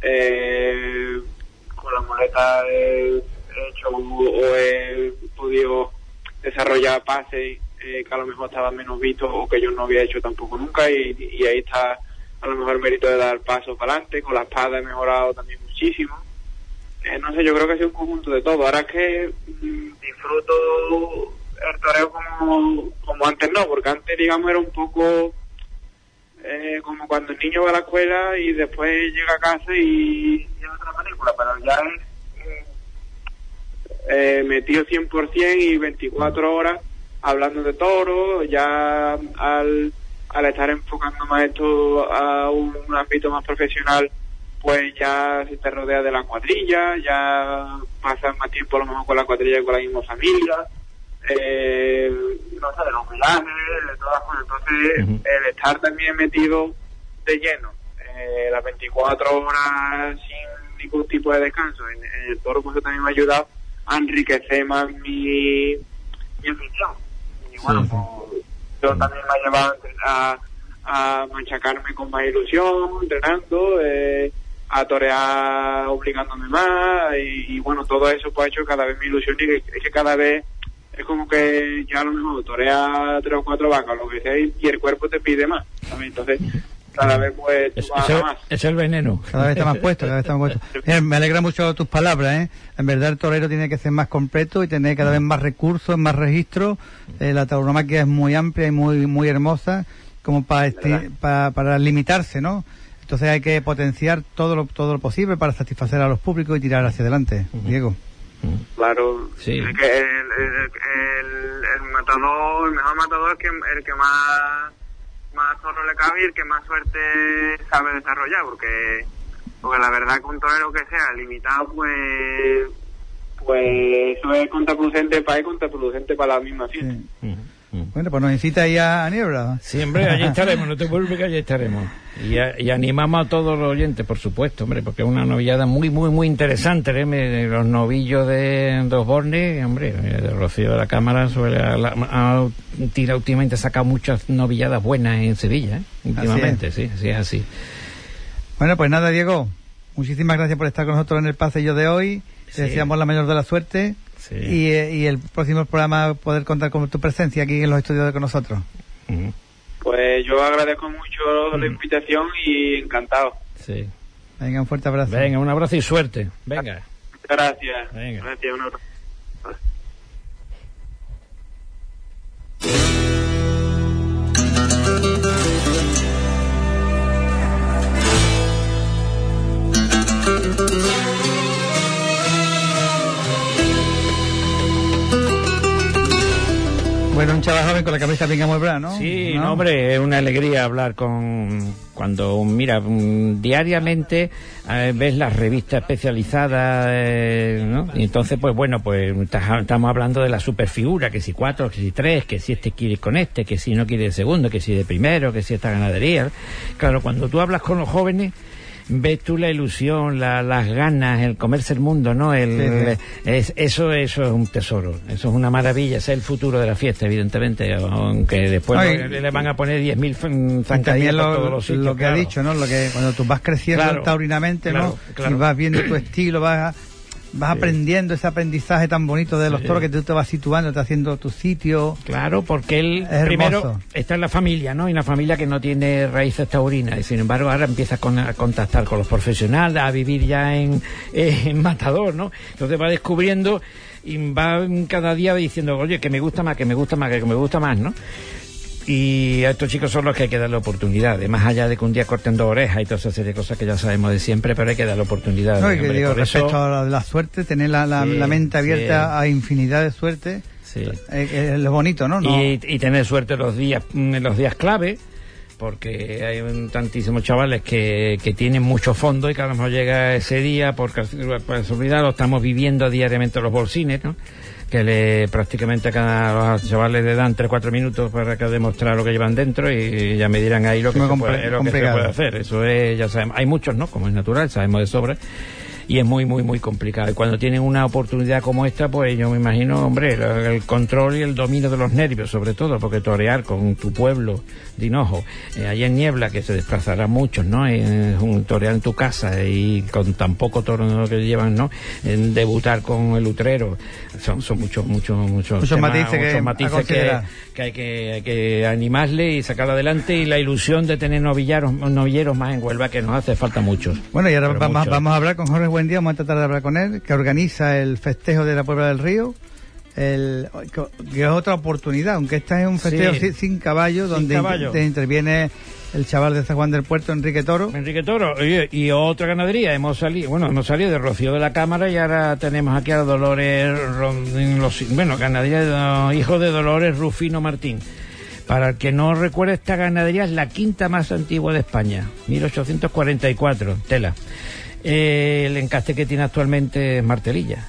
[SPEAKER 6] Con la muleta he hecho o he podido desarrollar pases que a lo mejor estaban menos vistos o que yo no había hecho tampoco nunca, y ahí está a lo mejor el mérito de dar pasos para adelante. Con la espada he mejorado también muchísimo. No sé, yo creo que ha sido un conjunto de todo. Ahora es que disfruto el toreo como antes no, porque antes, digamos, era un poco como cuando el niño va a la escuela y después llega a casa y es otra película, pero ya es metido 100% y 24 horas hablando de toros. Ya al estar enfocando más esto a un ámbito más profesional, pues ya se te rodea de la cuadrilla, ya pasas más tiempo a lo mejor con la cuadrilla que con la misma familia, no sé, de los viajes, de todas las cosas. Entonces, el estar también metido de lleno las 24 horas sin ningún tipo de descanso en el toro, pues eso también me ha ayudado a enriquecer más mi afición. Y bueno, pues, eso también me ha llevado a machacarme con más ilusión, entrenando, a torear obligándome más, y bueno, todo eso pues ha hecho cada vez mi ilusión, y es que cada vez es como que ya a lo mejor torea 3 o 4 vacas, lo que sea, y el cuerpo te pide más, ¿sabes? Entonces cada vez pues tú vas a más.
[SPEAKER 4] Es el veneno.
[SPEAKER 2] Cada vez está más puesto, Mira, me alegra mucho tus palabras, ¿eh? En verdad el torero tiene que ser más completo y tener cada vez más recursos, más registros. La tauromaquia es muy amplia y muy hermosa, como para limitarse, ¿no? Entonces hay que potenciar todo lo posible para satisfacer a los públicos y tirar hacia adelante. Diego.
[SPEAKER 6] Claro,
[SPEAKER 4] sí.
[SPEAKER 6] Es que el matador, el mejor matador es el que más toro le cabe y el que más suerte sabe desarrollar, porque la verdad que un torero que sea limitado, pues eso es contraproducente para él, contraproducente para la misma fiesta.
[SPEAKER 2] Sí. Bueno, pues nos incita ahí a Niebla.
[SPEAKER 4] Siempre allí estaremos, no te preocupes que allí estaremos. Y animamos a todos los oyentes, por supuesto, hombre, porque es una novillada muy interesante, los novillos de Dos Bornes, hombre, de Rocío de la Cámara últimamente ha sacado muchas novilladas buenas en Sevilla, últimamente, sí, es así.
[SPEAKER 2] Bueno, pues nada, Diego, muchísimas gracias por estar con nosotros en el paseillo de hoy. Te deseamos la mayor de la suerte. Sí. Y el próximo programa poder contar con tu presencia aquí en los estudios con nosotros.
[SPEAKER 6] Pues yo agradezco mucho la invitación y encantado.
[SPEAKER 4] Sí.
[SPEAKER 2] Venga, un fuerte abrazo.
[SPEAKER 4] Venga, un abrazo y suerte. Venga.
[SPEAKER 6] Gracias.
[SPEAKER 4] Venga.
[SPEAKER 6] Gracias, un abrazo.
[SPEAKER 2] Bueno, un chaval joven con la cabeza bien amueblada, ¿no?
[SPEAKER 4] Sí, ¿no? Hombre, es una alegría hablar cuando, mira, diariamente ves las revistas especializadas, ¿no? Y entonces, pues bueno, pues estamos hablando de la superfigura, que si 4, que si 3, que si este quiere con este, que si no quiere de segundo, que si de primero, que si esta ganadería. Claro, cuando tú hablas con los jóvenes, ves tú la ilusión, las ganas, el comerse el mundo, ¿no? Eso es un tesoro, eso es una maravilla, ese es el futuro de la fiesta, evidentemente, aunque después le van a poner 10.000 zancadillas por todos los sitios.
[SPEAKER 2] Lo que ha dicho, ¿no? Lo que cuando tú vas creciendo taurinamente, ¿no? Y vas viendo tu estilo, vas aprendiendo ese aprendizaje tan bonito de los toros, que tú te vas situando, te haciendo tu sitio.
[SPEAKER 4] Claro, porque él primero está en la familia, ¿no? Y la familia que no tiene raíces taurinas, y sin embargo ahora empieza a contactar con los profesionales, a vivir ya en matador, ¿no? Entonces va descubriendo y va cada día diciendo, oye, que me gusta más, ¿no? Y a estos chicos son los que hay que darle oportunidades, más allá de que un día corten 2 orejas y toda esa serie de cosas que ya sabemos de siempre, pero hay que darle oportunidades.
[SPEAKER 2] No, y que digo, respecto a la suerte, tener la mente abierta a infinidad de suerte, es lo bonito, ¿no?
[SPEAKER 4] Y tener suerte en los días clave, porque hay tantísimos chavales que tienen mucho fondo y que a lo mejor llega ese día, por casualidad lo estamos viviendo diariamente en los bolsines, ¿no? Que prácticamente a los chavales le dan 3-4 minutos para que demostrar lo que llevan dentro y ya me dirán ahí lo que se puede hacer. Eso es, ya sabemos, hay muchos, ¿no? Como es natural, sabemos de sobra. Y es muy complicado. Y cuando tienen una oportunidad como esta, pues yo me imagino, hombre, el control y el dominio de los nervios, sobre todo, porque torear con tu pueblo de Hinojo, allá en Niebla, que se desplazará muchos, ¿no? Torear en tu casa y con tan poco toro que llevan, ¿no? Debutar con el utrero, son muchos matices que hay que animarle y sacar adelante, y la ilusión de tener novilleros más en Huelva, que nos hace falta muchos.
[SPEAKER 2] Bueno, y ahora vamos a hablar con Jorge Buendía, vamos a tratar de hablar con él, que organiza el festejo de la Puebla del Río, que es otra oportunidad, aunque esta es un festejo sin caballo, donde interviene el chaval de San Juan del Puerto, Enrique Toro,
[SPEAKER 4] y otra ganadería. Hemos salido de Rocío de la Cámara y ahora tenemos aquí a Dolores, ganadería hijo de Dolores Rufino Martín. Para el que no recuerde, esta ganadería es la quinta más antigua de España, 1844, tela. El encaste que tiene actualmente es Martelilla.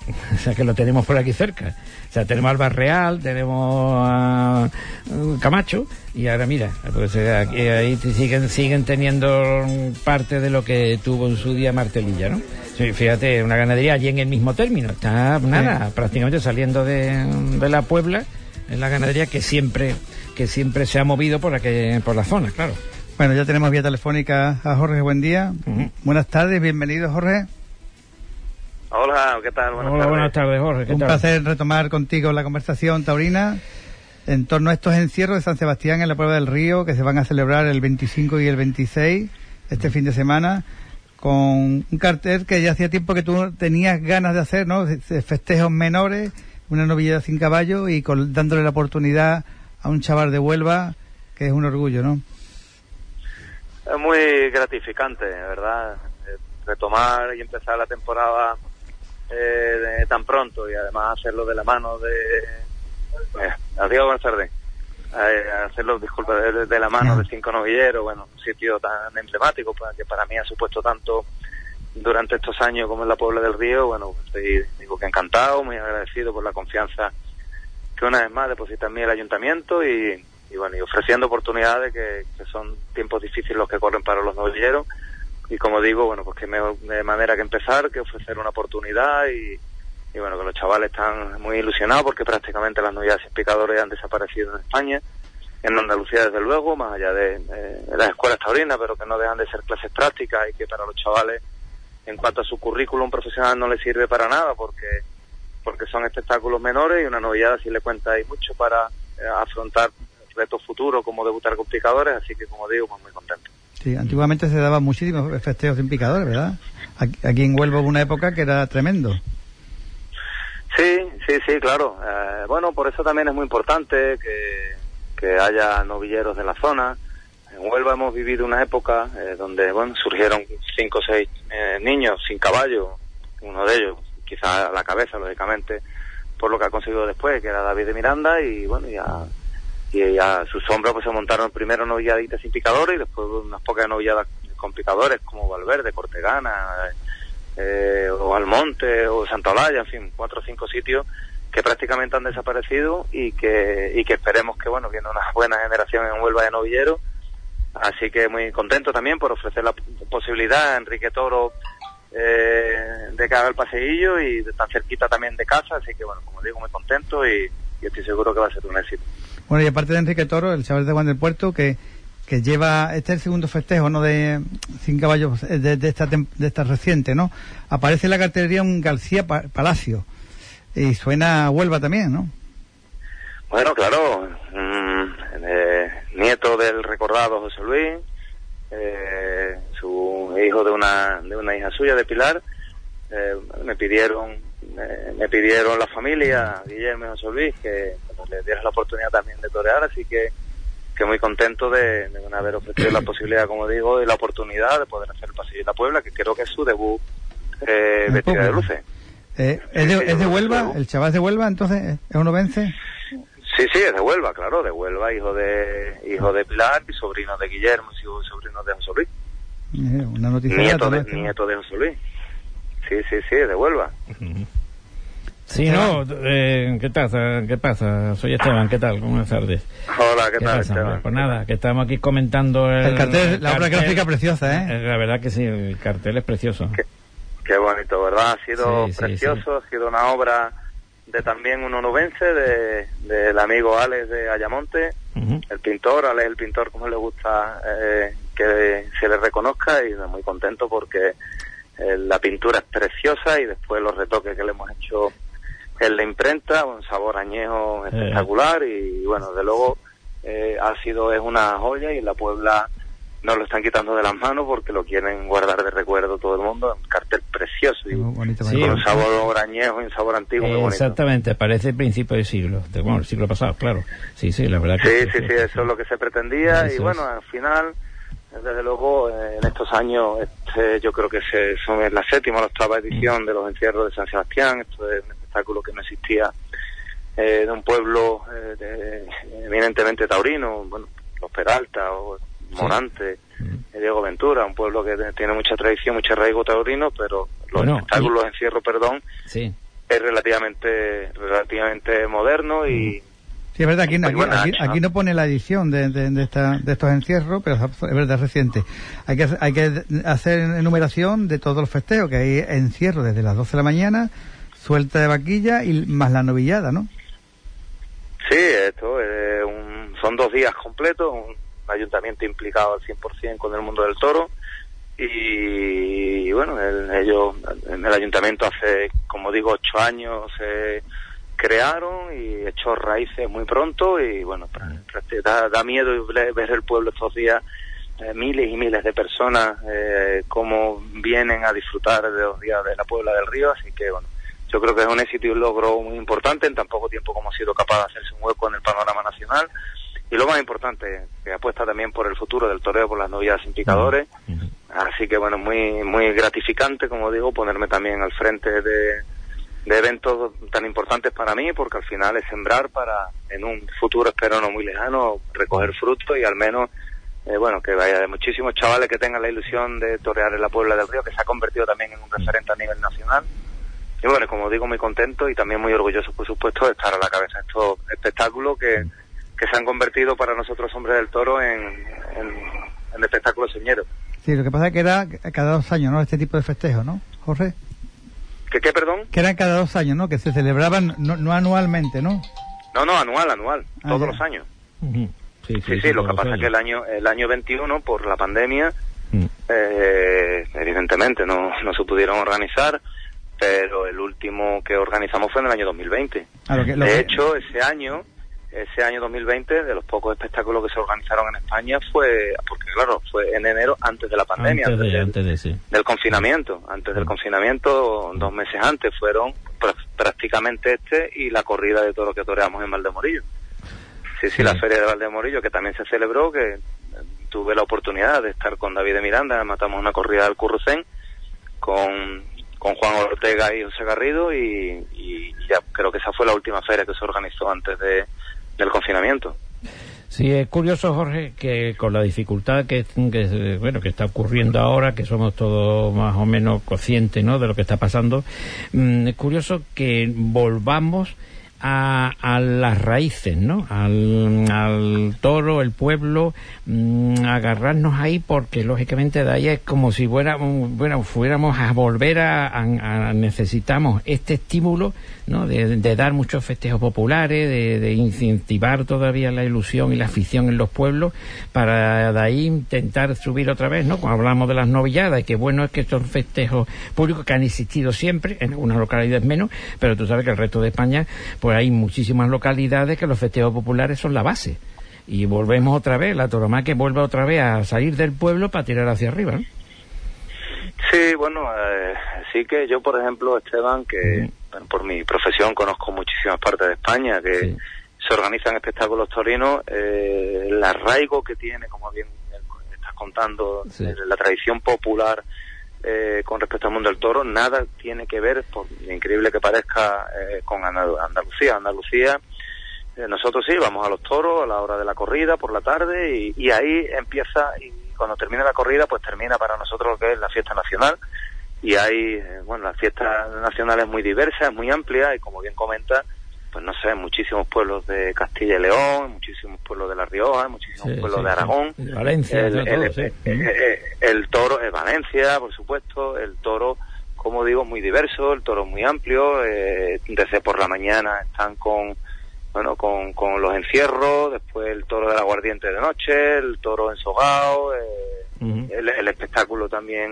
[SPEAKER 4] O sea, que lo tenemos por aquí cerca. O sea, tenemos Alba Real, tenemos a Camacho, y ahora mira, pues ahí siguen teniendo parte de lo que tuvo en su día Martelilla, ¿no? Sí, fíjate, una ganadería allí en el mismo término, está nada, prácticamente saliendo de la Puebla, en la ganadería que siempre se ha movido por la zona, claro.
[SPEAKER 2] Bueno, ya tenemos vía telefónica a Jorge. Buen día. Buenas tardes, bienvenido, Jorge.
[SPEAKER 7] Hola, ¿qué tal?
[SPEAKER 4] Buenas tardes, Jorge. ¿Qué
[SPEAKER 2] Un
[SPEAKER 4] tal?
[SPEAKER 2] placer retomar contigo la conversación taurina en torno a estos encierros de San Sebastián en la Puebla del Río, que se van a celebrar el 25 y el 26, este fin de semana, con un cartel que ya hacía tiempo que tú tenías ganas de hacer, ¿no? Festejos menores, una novillada sin caballo y dándole la oportunidad a un chaval de Huelva, que es un orgullo, ¿no?
[SPEAKER 7] Es muy gratificante, ¿verdad? Retomar y empezar la temporada tan pronto y además hacerlo de la mano de... Adiós, buenas tardes. Hacerlo, disculpa, de la mano de 5 novilleros, bueno, un sitio tan emblemático que para mí ha supuesto tanto durante estos años como en la Puebla del Río. Bueno, estoy, digo que encantado, muy agradecido por la confianza que una vez más deposita en mí el ayuntamiento y bueno, y ofreciendo oportunidades que son tiempos difíciles los que corren para los novilleros. Y como digo, bueno, pues que mejor de manera que empezar, que ofrecer una oportunidad y bueno, que los chavales están muy ilusionados porque prácticamente las novilladas sin picadores han desaparecido en España, en Andalucía desde luego, más allá de las escuelas taurinas, pero que no dejan de ser clases prácticas y que para los chavales, en cuanto a su currículum profesional, no les sirve para nada porque son espectáculos menores y una novillada sí le cuenta ahí mucho para afrontar retos futuros como debutar con picadores, así que como digo, pues muy contento.
[SPEAKER 2] Sí, antiguamente se daban muchísimos festejos sin picadores, ¿verdad? Aquí en Huelva hubo una época que era tremendo.
[SPEAKER 7] Sí, claro. Bueno, por eso también es muy importante que haya novilleros de la zona. En Huelva hemos vivido una época donde, bueno, surgieron 5 o 6 niños sin caballo, uno de ellos quizá a la cabeza, lógicamente, por lo que ha conseguido después, que era David de Miranda, y bueno, y a su sombra pues se montaron primero novilladitas sin picadores y después unas pocas novilladas con picadores como Valverde, Cortegana, o Almonte o Santa Olaya, en fin, 4 o 5 sitios que prácticamente han desaparecido y que esperemos que, bueno, viene una buena generación en Huelva de novilleros. Así que muy contento también por ofrecer la posibilidad a Enrique Toro de que haga el paseillo y de tan cerquita también de casa, así que bueno, como digo, muy contento y estoy seguro que va a ser un éxito.
[SPEAKER 2] Bueno, y aparte de Enrique Toro, el chaval de Juan del Puerto, que lleva, este es el segundo festejo, ¿no?, de sin caballos de esta reciente, ¿no? Aparece en la cartelería un García Palacio y suena a Huelva también, ¿no?
[SPEAKER 7] Bueno, claro, nieto del recordado José Luis, su hijo de una hija suya, de Pilar. Me pidieron la familia, Guillermo y José Luis, que le diera la oportunidad también de torear, así que muy contento de haber ofrecido la posibilidad, como digo, y la oportunidad de poder hacer el pasillo de la Puebla, que creo que es su debut vestida de luces.
[SPEAKER 2] ¿Es de Huelva? ¿El chaval es de Huelva, entonces? ¿Es onubense?
[SPEAKER 7] Sí, es de Huelva, claro, de Huelva, hijo de Pilar y sobrino de Guillermo y sobrino de José Luis.
[SPEAKER 2] Una noticia
[SPEAKER 7] nieto de José Luis. Sí, es de Huelva.
[SPEAKER 4] Sí, no, ¿qué pasa? Soy Esteban, ¿qué tal? Buenas tardes.
[SPEAKER 7] Hola, ¿qué tal,
[SPEAKER 4] pasa,
[SPEAKER 7] Esteban?
[SPEAKER 4] Pues nada, que estamos aquí comentando
[SPEAKER 2] el cartel, la obra gráfica preciosa, ¿eh?
[SPEAKER 4] La verdad que sí, el cartel es precioso.
[SPEAKER 7] Qué bonito, ¿verdad? Ha sido precioso, sí. Ha sido una obra de también un onubense, del amigo Alex de Ayamonte, el pintor, Alex el pintor, como le gusta que se le reconozca, y muy contento porque la pintura es preciosa y después los retoques que le hemos hecho en la imprenta, un sabor añejo espectacular y bueno, de luego es una joya y en la Puebla no lo están quitando de las manos porque lo quieren guardar de recuerdo todo el mundo. Un cartel precioso y bonito, con un sabor añejo y un sabor antiguo muy bonito.
[SPEAKER 4] Exactamente, parece principio del siglo, el siglo pasado, claro. Sí, la verdad que
[SPEAKER 7] sí, eso es lo que se pretendía y bueno, al final, desde luego, en estos años, yo creo que es la 7ª o la 8ª edición de los encierros de San Sebastián. Esto es un espectáculo que no existía de un pueblo eminentemente taurino, bueno, los Peralta o Morante, Diego Ventura, un pueblo que tiene mucha tradición, mucho arraigo taurino, pero los espectáculos, los encierros, es relativamente moderno y...
[SPEAKER 2] Sí, es verdad, aquí
[SPEAKER 7] ¿no?
[SPEAKER 2] no pone la edición de estos encierros, pero es verdad, es reciente. Hay que hacer enumeración de todos los festejos, que hay encierro desde las 12 de la mañana, suelta de vaquilla y más la novillada, ¿no?
[SPEAKER 7] Sí, esto son 2 días completos, un ayuntamiento implicado al 100% con el mundo del toro y bueno, ellos en el ayuntamiento hace, como digo, 8 años se crearon y echó raíces muy pronto y bueno, da miedo ver el pueblo estos días, miles y miles de personas como vienen a disfrutar de los días de la Puebla del Río, así que bueno, yo creo que es un éxito y un logro muy importante en tan poco tiempo como ha sido capaz de hacerse un hueco en el panorama nacional. Y lo más importante, que apuesta también por el futuro del toreo, por las novilladas sin picadores. Así que bueno, muy muy gratificante, como digo, ponerme también al frente de eventos tan importantes para mí, porque al final es sembrar para, en un futuro espero no muy lejano, recoger frutos y al menos, bueno, que vaya de muchísimos chavales que tengan la ilusión de torear en la Puebla del Río, que se ha convertido también en un referente a nivel nacional. Y bueno, como digo, muy contento y también muy orgulloso, por supuesto, de estar a la cabeza de estos espectáculos que se han convertido para nosotros, hombres del toro, en espectáculos señeros.
[SPEAKER 2] Sí, lo que pasa es que era cada 2 años, ¿no? Este tipo de festejos, ¿no, Jorge?
[SPEAKER 7] ¿Qué, perdón?
[SPEAKER 2] Que eran cada 2 años, ¿no? Que se celebraban no anualmente, ¿no?
[SPEAKER 7] No, anual, todos los años. Sí, lo que pasa es que el año 21, por la pandemia, evidentemente no se pudieron organizar, pero el último que organizamos fue en el año 2020. De hecho, ese año 2020, de los pocos espectáculos que se organizaron en España, fue en enero, antes de la pandemia, antes del confinamiento. Antes del confinamiento, 2 meses antes, fueron prácticamente y la corrida de toros que toreamos en Valdemorillo. Sí, la feria de Valdemorillo, que también se celebró, que tuve la oportunidad de estar con David de Miranda, matamos una corrida del Currucén, con Juan Ortega y José Garrido y ya creo que esa fue la última feria que se organizó antes del confinamiento.
[SPEAKER 4] Sí, es curioso, Jorge, que con la dificultad que está ocurriendo ahora, que somos todos más o menos conscientes, ¿no?, de lo que está pasando, es curioso que volvamos a las raíces, ¿no? Al toro, el pueblo, agarrarnos ahí, porque lógicamente de ahí es como si fuéramos a volver a necesitamos este estímulo, ¿no? De dar muchos festejos populares, de incentivar todavía la ilusión y la afición en los pueblos, para de ahí intentar subir otra vez, ¿no? Cuando hablamos de las novilladas, y que bueno es que estos festejos públicos que han existido siempre, en algunas localidades menos, pero tú sabes que el resto de España, pues hay muchísimas localidades que los festejos populares son la base. Y volvemos otra vez, la tauromaquia vuelve otra vez a salir del pueblo para tirar hacia arriba, ¿no?
[SPEAKER 7] Sí, bueno, sí que yo, por ejemplo, Esteban, que por mi profesión conozco muchísimas partes de España que se organizan espectáculos torinos, el arraigo que tiene, como bien estás contando, la tradición popular con respecto al mundo del toro, nada tiene que ver, por increíble que parezca, con Andalucía. Nosotros sí vamos a los toros a la hora de la corrida por la tarde y ahí empieza, y cuando termina la corrida pues termina para nosotros lo que es la fiesta nacional, y hay la fiesta nacional es muy diversa, es muy amplia, y como bien comenta, pues no sé, muchísimos pueblos de Castilla y León, muchísimos pueblos de La Rioja, muchísimos pueblos de Aragón,
[SPEAKER 4] Valencia,
[SPEAKER 7] el toro es Valencia, por supuesto, el toro, como digo, muy diverso, el toro muy amplio, desde por la mañana están con los encierros, después el toro del aguardiente de noche, el toro ensogado, el espectáculo también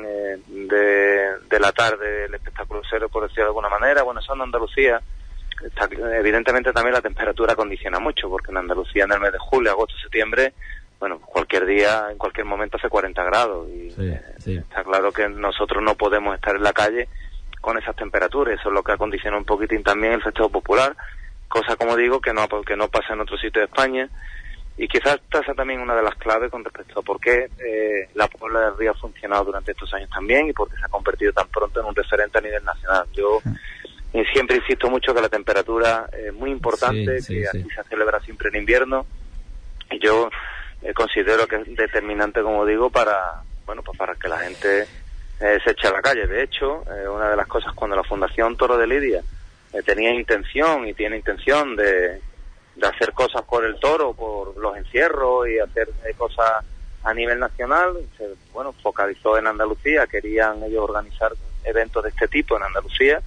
[SPEAKER 7] de la tarde, el espectáculo cero, por decirlo de alguna manera. Bueno, eso en Andalucía, evidentemente también la temperatura condiciona mucho, porque en Andalucía en el mes de julio, agosto, septiembre, bueno, cualquier día, en cualquier momento hace 40 grados, y está claro que nosotros no podemos estar en la calle con esas temperaturas. Eso es lo que acondiciona un poquitín también el festejo popular, cosa, como digo, que no pasa en otro sitio de España, y quizás esta sea también una de las claves con respecto a por qué la Puebla del Río ha funcionado durante estos años también, y por qué se ha convertido tan pronto en un referente a nivel nacional. Yo siempre insisto mucho que la temperatura es muy importante, aquí se celebra siempre en invierno, y yo considero que es determinante, como digo, para que la gente se eche a la calle. De hecho, una de las cosas, cuando la Fundación Toro de Lidia tenía intención y tiene intención de hacer cosas por el toro, por los encierros y hacer cosas a nivel nacional. Se focalizó en Andalucía, querían ellos organizar eventos de este tipo en Andalucía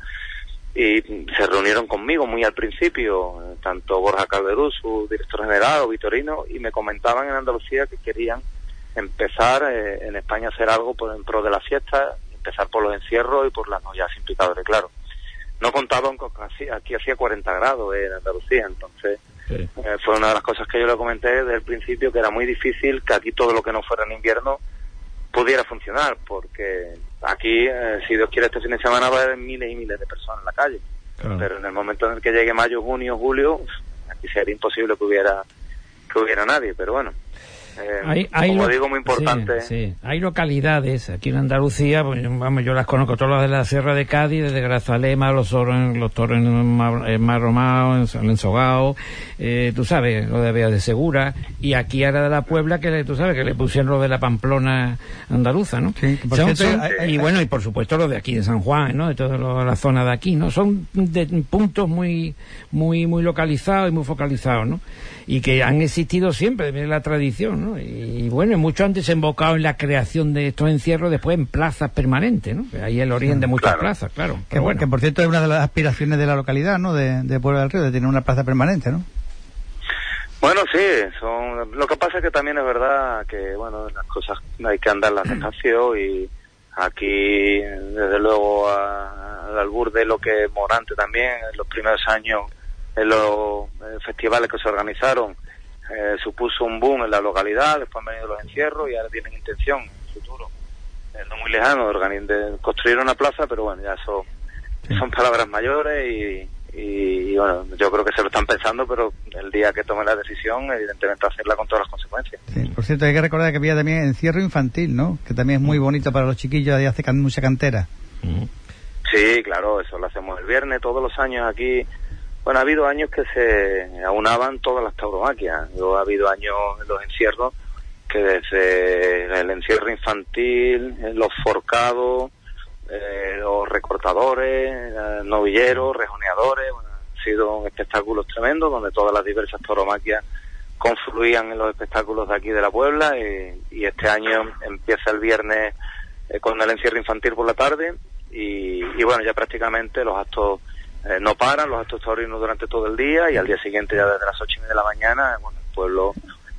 [SPEAKER 7] y se reunieron conmigo muy al principio, tanto Borja Calderú, su director general, o Vitorino, y me comentaban en Andalucía que querían empezar en España a hacer algo en pro de la fiesta, empezar por los encierros y por las novias sin picadores, claro. No contaban con que aquí hacía 40 grados en Andalucía, entonces sí. Fue una de las cosas que yo le comenté desde el principio, que era muy difícil que aquí todo lo que no fuera en invierno pudiera funcionar, porque aquí, si Dios quiere, este fin de semana va a haber miles y miles de personas en la calle. Claro. Pero en el momento en el que llegue mayo, junio, julio, aquí sería imposible que hubiera nadie, pero bueno. Como digo, muy importante.
[SPEAKER 4] Sí. Hay localidades aquí en Andalucía, pues, yo las conozco todas las de la Sierra de Cádiz, desde Grazalema, los toros en Marromao, en Ensogao, tú sabes, lo de Vea de Segura, y aquí ahora de la Puebla, que tú sabes, que le pusieron lo de la Pamplona andaluza, ¿no? Sí, y bueno, y por supuesto lo de aquí de San Juan, ¿no? De toda la zona de aquí, ¿no? Son de puntos muy localizados y muy focalizados, ¿no? Y que han existido siempre, de la tradición, ¿no? Y bueno, mucho han desembocado en la creación de estos encierros después en plazas permanentes, ¿no? Ahí es el origen de muchas plazas, claro.
[SPEAKER 2] Que por cierto es una de las aspiraciones de la localidad, ¿no? De Puebla del Río, de tener una plaza permanente, ¿no?
[SPEAKER 7] Bueno, sí, lo que pasa es que también es verdad que, bueno, las cosas hay que andarlas despacio y aquí, desde luego, al albur de lo que Morante también, en los primeros años, en los festivales que se organizaron, supuso un boom en la localidad, después han venido los encierros y ahora tienen intención en el futuro, no muy lejano, de construir una plaza, pero bueno, ya eso son palabras mayores y bueno, yo creo que se lo están pensando, pero el día que tomen la decisión, evidentemente hacerla con todas las consecuencias.
[SPEAKER 2] Sí, por cierto, hay que recordar que había también encierro infantil, ¿no? Que también es muy bonito para los chiquillos y hace mucha cantera.
[SPEAKER 7] Sí, claro, eso lo hacemos el viernes, todos los años aquí. Bueno, ha habido años que se aunaban todas las tauromaquias. Ha habido años en los encierros que desde el encierro infantil, los forcados, los recortadores, novilleros, rejoneadores, bueno, han sido espectáculos tremendos donde todas las diversas tauromaquias confluían en los espectáculos de aquí de la Puebla y este año empieza el viernes con el encierro infantil por la tarde y bueno, ya prácticamente los actos no paran, los actos taurinos durante todo el día y al día siguiente ya desde las 8:30 de la mañana, bueno, el pueblo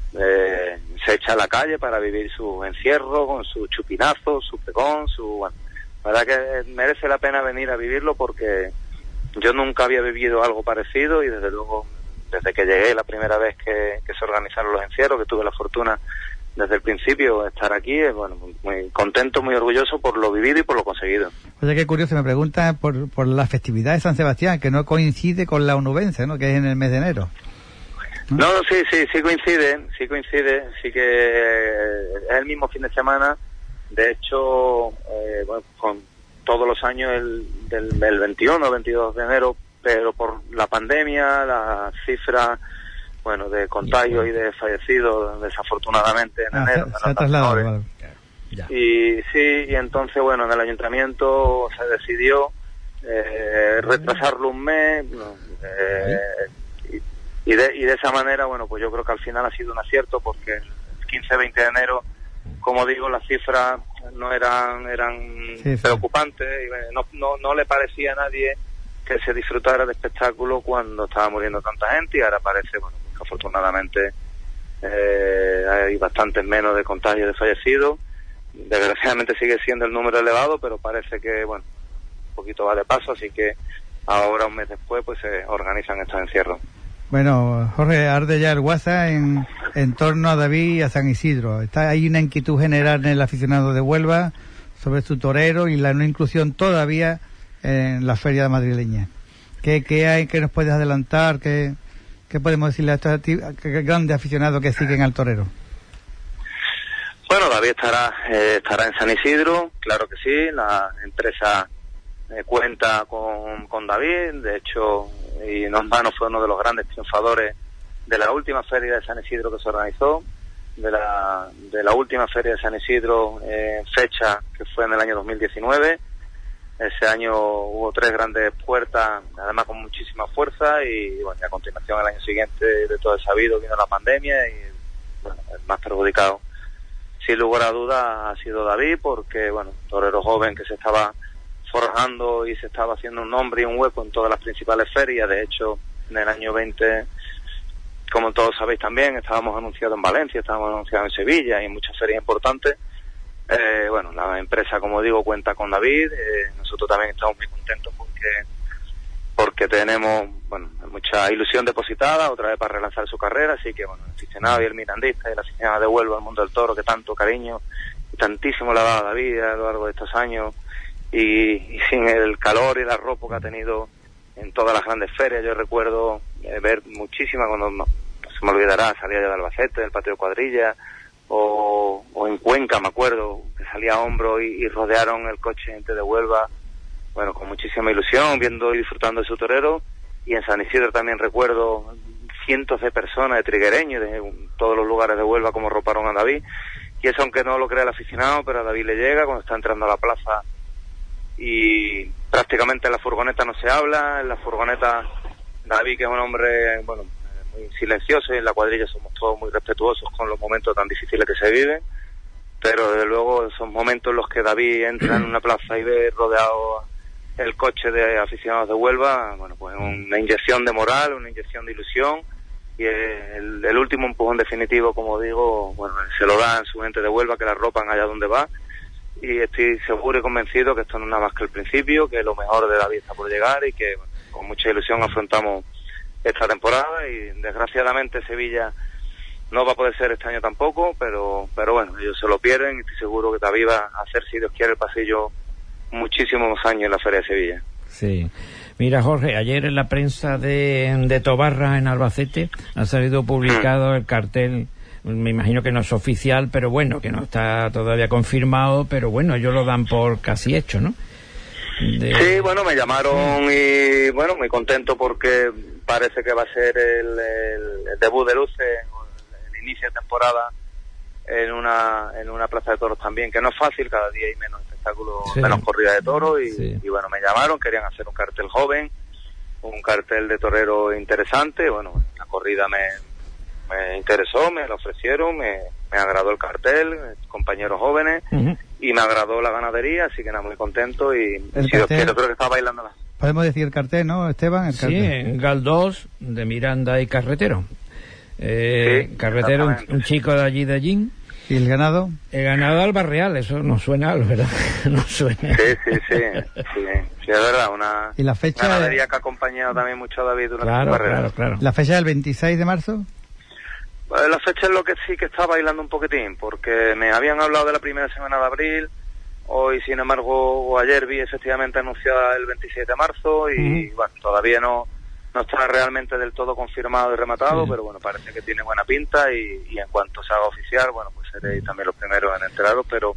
[SPEAKER 7] se echa a la calle para vivir su encierro con su chupinazo, su pregón, bueno, la verdad que merece la pena venir a vivirlo porque yo nunca había vivido algo parecido y desde luego desde que llegué la primera vez que se organizaron los encierros, que tuve la fortuna desde el principio de estar aquí, bueno, muy contento, muy orgulloso por lo vivido y por lo conseguido.
[SPEAKER 2] Oye, qué curioso, me pregunta por la festividad de San Sebastián, que no coincide con la onubense, ¿no? Que es en el mes de enero.
[SPEAKER 7] No, sí coincide, sí que es el mismo fin de semana, de hecho, bueno, con todos los años el 21 o 22 de enero, pero por la pandemia, la cifra, bueno, de contagios y de fallecidos, desafortunadamente, en enero.
[SPEAKER 2] Se ha trasladado, vale.
[SPEAKER 7] Y sí, y entonces, bueno, en el ayuntamiento se decidió retrasarlo un mes, y de esa manera, bueno, pues yo creo que al final ha sido un acierto, porque el 15-20 de enero, como digo, las cifras no eran preocupantes, y no le parecía a nadie que se disfrutara de espectáculo cuando estaba muriendo tanta gente, y ahora parece, bueno, que afortunadamente hay bastantes menos de contagios de fallecidos. Desgraciadamente sigue siendo el número elevado, pero parece que, bueno, un poquito va de paso, así que ahora, un mes después, pues se organizan estos encierros.
[SPEAKER 2] Bueno, Jorge, arde ya el WhatsApp en torno a David y a San Isidro. Hay una inquietud general en el aficionado de Huelva sobre su torero y la no inclusión todavía en la feria madrileña. ¿Qué hay que nos puedes adelantar? ¿Qué podemos decirle a estos grandes aficionados que siguen al torero?
[SPEAKER 7] Bueno, David estará en San Isidro, claro que sí. La empresa cuenta con David, de hecho, y en vano fue uno de los grandes triunfadores de la última feria de San Isidro que se organizó, de la última feria de San Isidro fecha que fue en el año 2019. Ese año hubo 3 grandes puertas, además con muchísima fuerza, y bueno, a continuación el año siguiente, de todo el sabido, vino la pandemia y bueno, el más perjudicado, sin lugar a dudas, ha sido David, porque bueno, torero joven que se estaba forjando y se estaba haciendo un nombre y un hueco en todas las principales ferias. De hecho, en el año 20, como todos sabéis también, estábamos anunciados en Valencia, estábamos anunciados en Sevilla y en muchas ferias importantes. Bueno, la empresa, como digo, cuenta con David. Nosotros también estamos muy contentos porque tenemos, bueno, mucha ilusión depositada otra vez para relanzar su carrera. Así que, bueno, el aficionado y el mirandista y la aficionada de Huelva al mundo del toro, que tanto cariño y tantísimo le ha dado a David a lo largo de estos años, y sin el calor y el arropo que ha tenido en todas las grandes ferias. Yo recuerdo ver muchísimas, cuando no se me olvidará, salía de Albacete, del Patio Cuadrilla, o en Cuenca, me acuerdo, que salía a hombro y rodearon el coche gente de Huelva, bueno, con muchísima ilusión, viendo y disfrutando de su torero. Y en San Isidro también recuerdo cientos de personas, de triguereños, de todos los lugares de Huelva, como roparon a David. Y eso, aunque no lo crea el aficionado, pero a David le llega cuando está entrando a la plaza, y prácticamente en la furgoneta no se habla. En la furgoneta, David, que es un hombre, bueno, muy silencioso, y en la cuadrilla somos todos muy respetuosos con los momentos tan difíciles que se viven, pero desde luego son momentos en los que David entra en una plaza y ve rodeado el coche de aficionados de Huelva, bueno, pues una inyección de moral, una inyección de ilusión, y el último empujón definitivo, como digo, bueno, se lo dan su gente de Huelva, que la arropan allá donde va, y estoy seguro y convencido que esto no es nada más que el principio, que lo mejor de David está por llegar, y que, bueno, con mucha ilusión afrontamos esta temporada. Y desgraciadamente Sevilla no va a poder ser este año tampoco, pero bueno, ellos se lo pierden, y estoy seguro que David va a hacer, si Dios quiere, el pasillo muchísimos años en la Feria de Sevilla.
[SPEAKER 4] Sí. Mira, Jorge, ayer en la prensa de Tobarra, en Albacete, ha salido publicado el cartel. Me imagino que no es oficial, pero bueno, que no está todavía confirmado, pero bueno, ellos lo dan por casi hecho, ¿no?
[SPEAKER 7] Sí, bueno, me llamaron y bueno, muy contento porque parece que va a ser el debut de luces, el inicio de temporada en una plaza de toros también, que no es fácil, cada día hay menos espectáculos, sí, menos corrida de toros, y bueno, me llamaron, querían hacer un cartel joven, un cartel de torero interesante. Bueno, la corrida me interesó, me lo ofrecieron, me agradó el cartel, compañeros jóvenes, y me agradó la ganadería, así que nada, muy contento. Y si Dios quiere, creo que estaba bailando la...
[SPEAKER 2] Podemos decir el cartel, ¿no, Esteban? El cartel.
[SPEAKER 4] Sí, en Galdós, de Miranda y Carretero.
[SPEAKER 7] Sí,
[SPEAKER 4] Carretero, un chico de allí.
[SPEAKER 2] ¿Y el ganado?
[SPEAKER 4] El ganado Alba Real, eso no suena, ¿verdad? No suena.
[SPEAKER 7] Sí, es verdad, una
[SPEAKER 2] ¿Y la fecha?
[SPEAKER 7] Ganadería que ha acompañado también mucho a David durante su carrera.
[SPEAKER 4] Claro.
[SPEAKER 2] ¿La fecha del 26 de marzo?
[SPEAKER 7] La fecha es lo que sí que está bailando un poquitín, porque me habían hablado de la primera semana de abril. Hoy, sin embargo, o ayer vi efectivamente anunciada el 26 de marzo, y bueno, todavía no está realmente del todo confirmado y rematado, pero bueno, parece que tiene buena pinta, y en cuanto se haga oficial, bueno, pues seréis también los primeros en enteraros, pero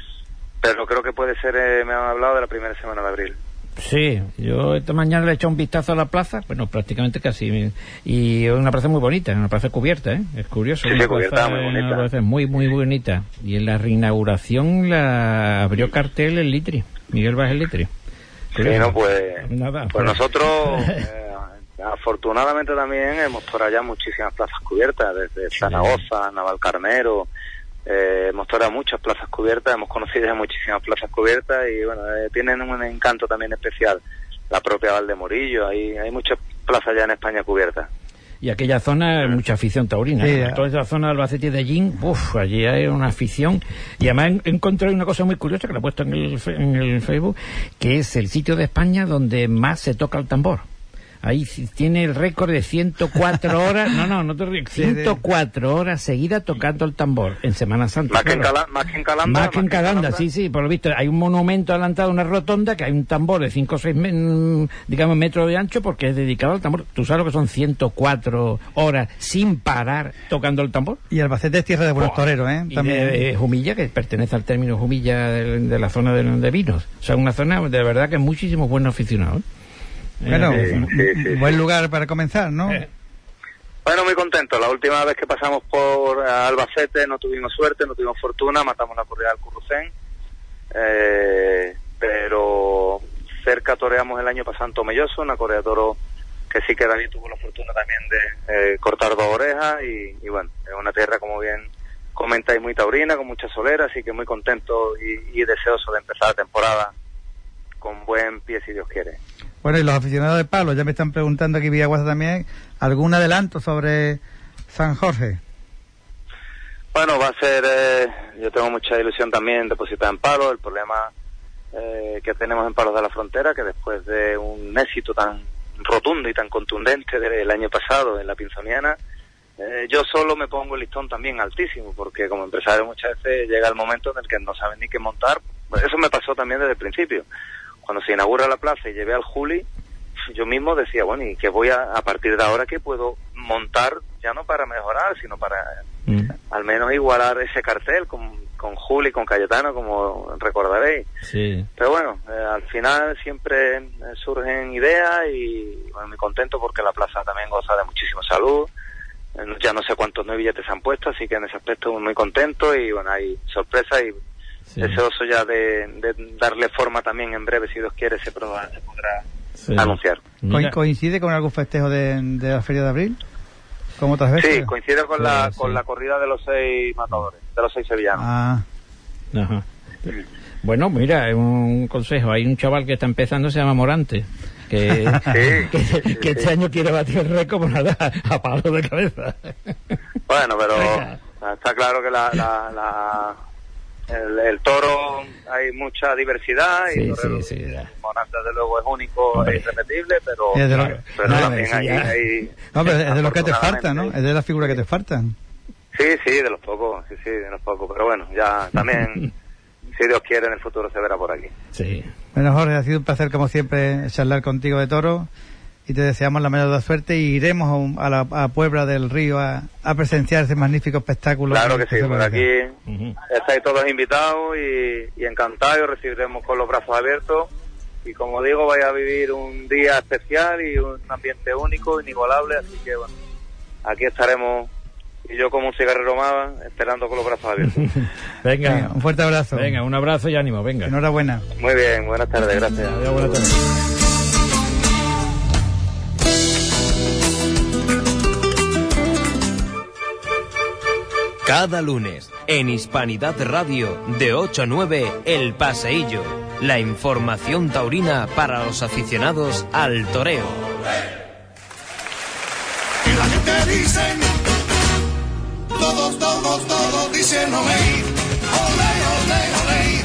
[SPEAKER 7] creo que puede ser, me han hablado de la primera semana de abril.
[SPEAKER 4] Sí, yo esta mañana le he echado un vistazo a la plaza, bueno, prácticamente casi, y es una plaza muy bonita, una plaza cubierta, es curioso.
[SPEAKER 7] Sí, cubierta, muy bonita.
[SPEAKER 4] Una plaza muy bonita, y en la reinauguración la abrió cartel el Litri, Miguel Báez el Litri.
[SPEAKER 7] Sí, no, pues,
[SPEAKER 4] nada,
[SPEAKER 7] pues nosotros afortunadamente también hemos por allá muchísimas plazas cubiertas, desde Zaragoza, Navalcarnero. Hemos toreado muchas plazas cubiertas, hemos conocido ya muchísimas plazas cubiertas, y bueno, tienen un encanto también especial. La propia Valdemorillo, hay muchas plazas ya en España cubiertas.
[SPEAKER 4] Y aquella zona, mucha afición taurina.
[SPEAKER 2] Sí,
[SPEAKER 4] toda esa zona de Albacete y de Allín, allí hay una afición. Y además encontré una cosa muy curiosa que la he puesto en el Facebook, que es el sitio de España donde más se toca el tambor. Ahí tiene el récord de 104 horas, no te ríes, 104 horas seguidas tocando el tambor en Semana Santa.
[SPEAKER 7] Más que en Calanda.
[SPEAKER 4] Sí, por lo visto hay un monumento adelantado, una rotonda, que hay un tambor de 5 o 6 metros de ancho, porque es dedicado al tambor. ¿Tú sabes lo que son 104 horas sin parar tocando el tambor?
[SPEAKER 2] Y Albacete es tierra de buenos toreros, ¿eh?
[SPEAKER 4] También. Jumilla, que pertenece al término Jumilla de la zona de vinos. O sea, una zona de verdad que muchísimos buenos aficionados.
[SPEAKER 2] Bueno, buen lugar para comenzar, ¿no?
[SPEAKER 7] Bueno, muy contento. La última vez que pasamos por Albacete no tuvimos suerte, no tuvimos fortuna, matamos la corrida del Currucén, pero cerca toreamos el año pasado en Tomelloso, una correa de toro que sí que David tuvo la fortuna también de cortar 2 orejas y bueno, es una tierra, como bien comentáis, muy taurina, con mucha solera, así que muy contento y deseoso de empezar la temporada con buen pie, si Dios quiere.
[SPEAKER 2] Bueno, y los aficionados de palo ya me están preguntando aquí vía WhatsApp también, ¿algún adelanto sobre San Jorge?
[SPEAKER 7] Bueno, va a ser, yo tengo mucha ilusión también depositada en Palos. El problema que tenemos en Palos de la Frontera, que después de un éxito tan rotundo y tan contundente del año pasado en la Pinzoniana, yo solo me pongo el listón también altísimo, porque como empresario muchas veces llega el momento en el que no saben ni qué montar. Eso me pasó también desde el principio. Cuando se inaugura la plaza y llevé al Juli, yo mismo decía, bueno, ¿y qué voy a partir de ahora qué puedo montar? Ya no para mejorar, sino para al menos igualar ese cartel con Juli, con Cayetano, como recordaréis.
[SPEAKER 4] Sí.
[SPEAKER 7] Pero bueno, al final siempre surgen ideas y bueno, muy contento porque la plaza también goza de muchísima salud. Ya no sé cuántos billetes se han puesto, así que en ese aspecto muy contento y bueno, hay sorpresas y deseoso ya de darle forma también en breve, si Dios quiere, se podrá anunciar.
[SPEAKER 2] ¿Coincide con algún festejo de la Feria de Abril? ¿Como otras veces?
[SPEAKER 7] Sí, coincide con la corrida de los 6 matadores, de los 6 sevillanos.
[SPEAKER 2] Ah.
[SPEAKER 4] Ajá. Bueno, mira, un consejo, hay un chaval que está empezando, se llama Morante, que este año quiere batir el récord, por nada, a palo de cabeza.
[SPEAKER 7] Bueno, pero está claro que el toro, hay mucha diversidad y Morante desde luego es único e irrepetible, pero también hay
[SPEAKER 2] no, pero es de los que te faltan, ¿no? Es de las figuras que te faltan.
[SPEAKER 7] Sí, de los pocos, de los pocos, pero bueno, ya también si Dios quiere en el futuro se verá por aquí.
[SPEAKER 4] Sí.
[SPEAKER 2] Bueno, Jorge, ha sido un placer como siempre charlar contigo de toro y te deseamos la mayor de la suerte y iremos a Puebla del Río a presenciar ese magnífico espectáculo.
[SPEAKER 7] Claro que sí, por aquí estáis todos invitados y encantados, y recibiremos con los brazos abiertos y como digo, vais a vivir un día especial y un ambiente único, inigualable, así que bueno, aquí estaremos y yo como un cigarrero más esperando con los brazos abiertos.
[SPEAKER 4] Venga,
[SPEAKER 2] un fuerte abrazo.
[SPEAKER 4] Venga, un abrazo y ánimo, venga.
[SPEAKER 2] Enhorabuena.
[SPEAKER 7] Muy bien, buenas tardes, gracias.
[SPEAKER 4] Adiós, buenas tardes.
[SPEAKER 1] Cada lunes, en Hispanidad Radio, de 8 a 9, El Paseillo. La información taurina para los aficionados al toreo.
[SPEAKER 5] Y la gente dicen, todos dicen olé, olé.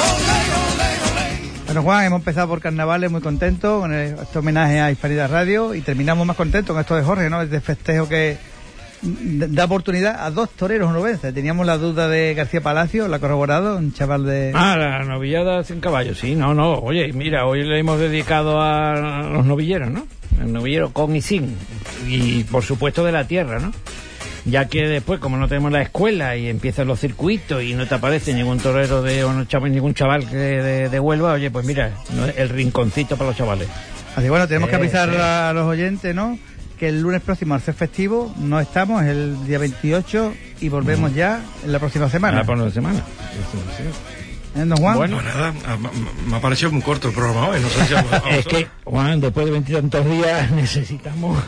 [SPEAKER 2] Bueno, Juan, hemos empezado por carnavales muy contentos con este homenaje a Hispanidad Radio y terminamos más contentos con esto de Jorge, ¿no? Este festejo que da oportunidad a 2 toreros onubenses. Teníamos la duda de García Palacio, ¿la ha corroborado? Un chaval de...
[SPEAKER 4] la novillada sin caballo, sí, no, oye, mira, hoy le hemos dedicado a los novilleros, ¿no? El novillero con y sin, y por supuesto de la tierra, ¿no? Ya que después, como no tenemos la escuela y empiezan los circuitos y no te aparece ningún torero ningún chaval de Huelva, oye, pues mira, el rinconcito para los chavales.
[SPEAKER 2] Así bueno, tenemos que avisar a los oyentes, ¿no? Que el lunes próximo, al ser festivo, no estamos, el día 28 y volvemos ya en la próxima semana.
[SPEAKER 4] La próxima semana.
[SPEAKER 2] ¿Don Juan?
[SPEAKER 3] Bueno, nada, me ha parecido muy corto el programa hoy, no sé si
[SPEAKER 4] es que, Juan, después de 20 y tantos días necesitamos,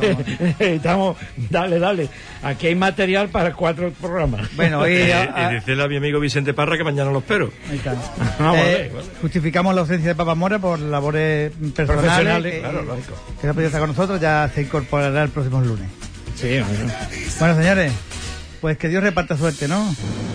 [SPEAKER 4] dale, aquí hay material para 4 programas.
[SPEAKER 2] Bueno,
[SPEAKER 3] y decirle a mi amigo Vicente Parra que mañana lo espero.
[SPEAKER 2] Ahí está. Vale. Justificamos la ausencia de Papa Mora por labores personales,
[SPEAKER 4] claro, lógico.
[SPEAKER 2] Que no ha podido estar con nosotros, ya se incorporará el próximo lunes.
[SPEAKER 4] Sí,
[SPEAKER 2] bueno, señores, pues que Dios reparta suerte, ¿no?